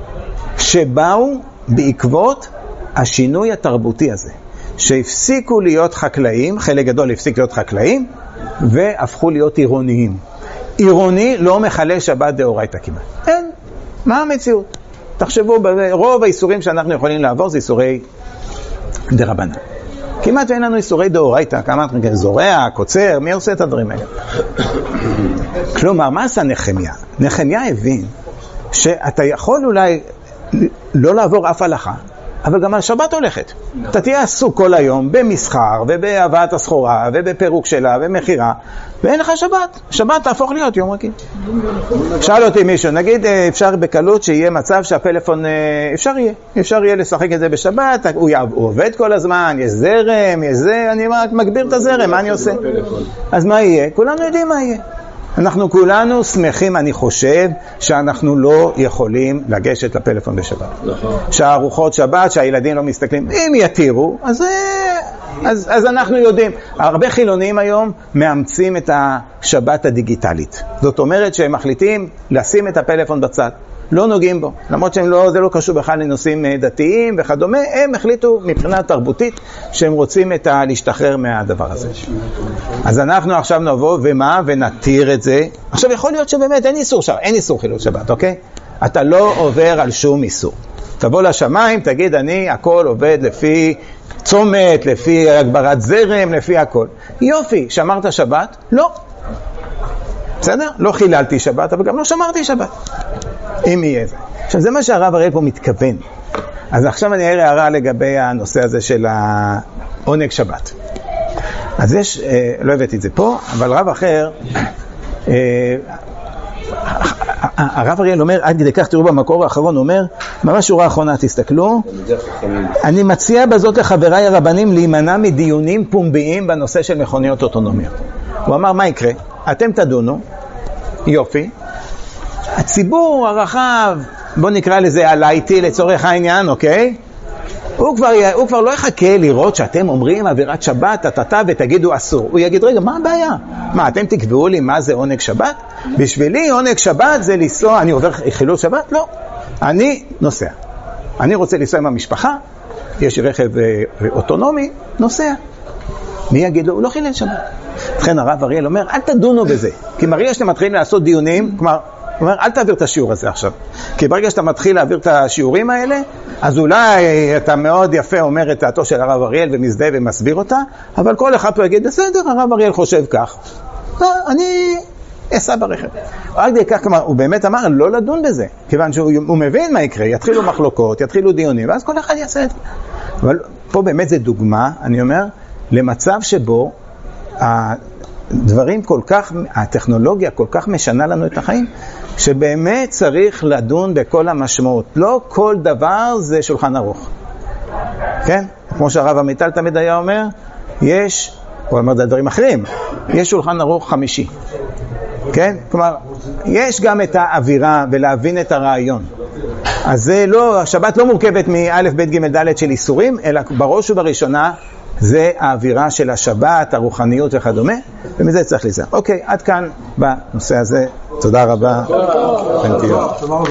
שבאו בעקבות השינוי התרבותי הזה, שהפסיקו להיות חקלאים, חלק גדול הפסיק להיות חקלאים, והפכו להיות עירוניים. עירוני לא מחלל שבת דאורייתא כמעט. אין. מה המציאות? תחשבו, רוב האיסורים שאנחנו יכולים לעבור זה איסורי דרבנן. כמעט ואין לנו איסורי דאורייתא, כמה זורע, קוצר, מי עושה את הדברים האלה? כלומר, מה עשה נחמיה? נחמיה הבין שאתה יכול אולי לא לעבור אף הלכה, אבל גם על שבת הולכת. אתה תהיה עסוק כל היום במסחר ובהבאת הסחורה ובפירוק שלה ומחירה, ואין לך שבת. שבת תהפוך להיות יום רגיל. שאל אותי מישהו, נגיד אפשר בקלות שיהיה מצב שהפלאפון, אפשר יהיה, אפשר יהיה לשחק את זה בשבת, הוא, הוא עובד כל הזמן, יש זרם, יש זה, אני רק מגביר את הזרם, מה אני עושה? אז מה יהיה? כולנו יודעים מה יהיה. אנחנו כולנו שמחים, אני חושב, שאנחנו לא יכולים לגשת לפלאפון בשבת. שהארוחות שבת, שהילדים לא מסתכלים, אם יתירו, אז, אז, אז אנחנו יודעים. הרבה חילונים היום מאמצים את השבת הדיגיטלית. זאת אומרת שהם מחליטים לשים את הפלאפון בצד. לא נוגעים בו. למרות שזה לא, לא קשור בכלל לנושאים דתיים וכדומה, הם החליטו מבחינה תרבותית שהם רוצים את ה- להשתחרר מהדבר הזה. אז אנחנו עכשיו נבוא ומה? ונתיר את זה. עכשיו יכול להיות שבאמת אין איסור שבת, אין איסור חילול שבת, אוקיי? אתה לא עובר על שום איסור. תבוא לשמיים, תגיד אני הכל עובד לפי צומת, לפי הגברת זרם, לפי הכל. יופי, שמרת שבת? לא. בסדר? לא חיללתי שבת, אבל גם לא שמרתי שבת. אם יהיה זה. עכשיו, זה מה שהרב אריאל פה מתכוון. אז עכשיו אני אראה הערה לגבי הנושא הזה של העונג שבת. אז יש, אה, לא הבאתי את זה פה, אבל רב אחר, אה, הרב אריאל אומר, עד כדי כך תראו במקור האחרון, אומר, ממש שורה האחרונה, תסתכלו, אני מציע בזאת לחבריי הרבנים להימנע מדיונים פומביים בנושא של מכוניות אוטונומיות. הוא אמר, מה יקרה? אתם תדונו, יופי, הציבור הרחב, בוא נקרא לזה הלייטי לצורך העניין, אוקיי? הוא כבר, הוא כבר לא יחכה לראות שאתם אומרים עבירת שבת, תתתה ותגידו אסור. הוא יגיד, רגע, מה הבעיה? מה, אתם תקבעו לי מה זה עונג שבת? בשבילי עונג שבת זה לנסוע, אני עובר חילול שבת? לא. אני נוסע. אני רוצה לנסוע עם המשפחה, יש רכב אוטונומי, נוסע. מי יגיד לו? הוא לא חילל שבת. לכן הרב אריאל אומר, אל תדונו בזה. כי מראה שאתם מתחילים לעשות דיונים, כלומר, הוא אומר, אל תעביר את השיעור הזה עכשיו. כי ברגע שאתה מתחיל להעביר את השיעורים האלה, אז אולי אתה מאוד יפה אומר את דעתו של הרב אריאל ומזדהה ומסביר אותה, אבל כל אחד פה יגיד, בסדר, הרב אריאל חושב כך. אני אסע ברכב. רק די כך, כלומר, הוא באמת אמר, לא לדון בזה. כיוון שהוא מבין מה יקרה, יתחילו מחלוקות, יתחילו דיונים, ואז כל אחד יעשה את זה. אבל פה באמת זה דוגמה, אני אומר, למצב שבו דברים כל כך, הטכנולוגיה כל כך משנה לנו את החיים, שבאמת צריך לדון בכל המשמעות. לא כל דבר זה שולחן ערוך. כן? כמו שהרב עמיטל תמיד היה אומר, יש, הוא אומר דברים אחרים, יש שולחן ערוך חמישי. כן? כלומר, יש גם את האווירה ולהבין את הרעיון. אז זה לא, השבת לא מורכבת מאלף, בית, ג', ד' של איסורים, אלא בראש ובראשונה זה האווירה של השבת, הרוחניות וכדומה, ומזה צריך להיזהר. אוקיי, עד כאן בנושא הזה. תודה רבה. Thank you.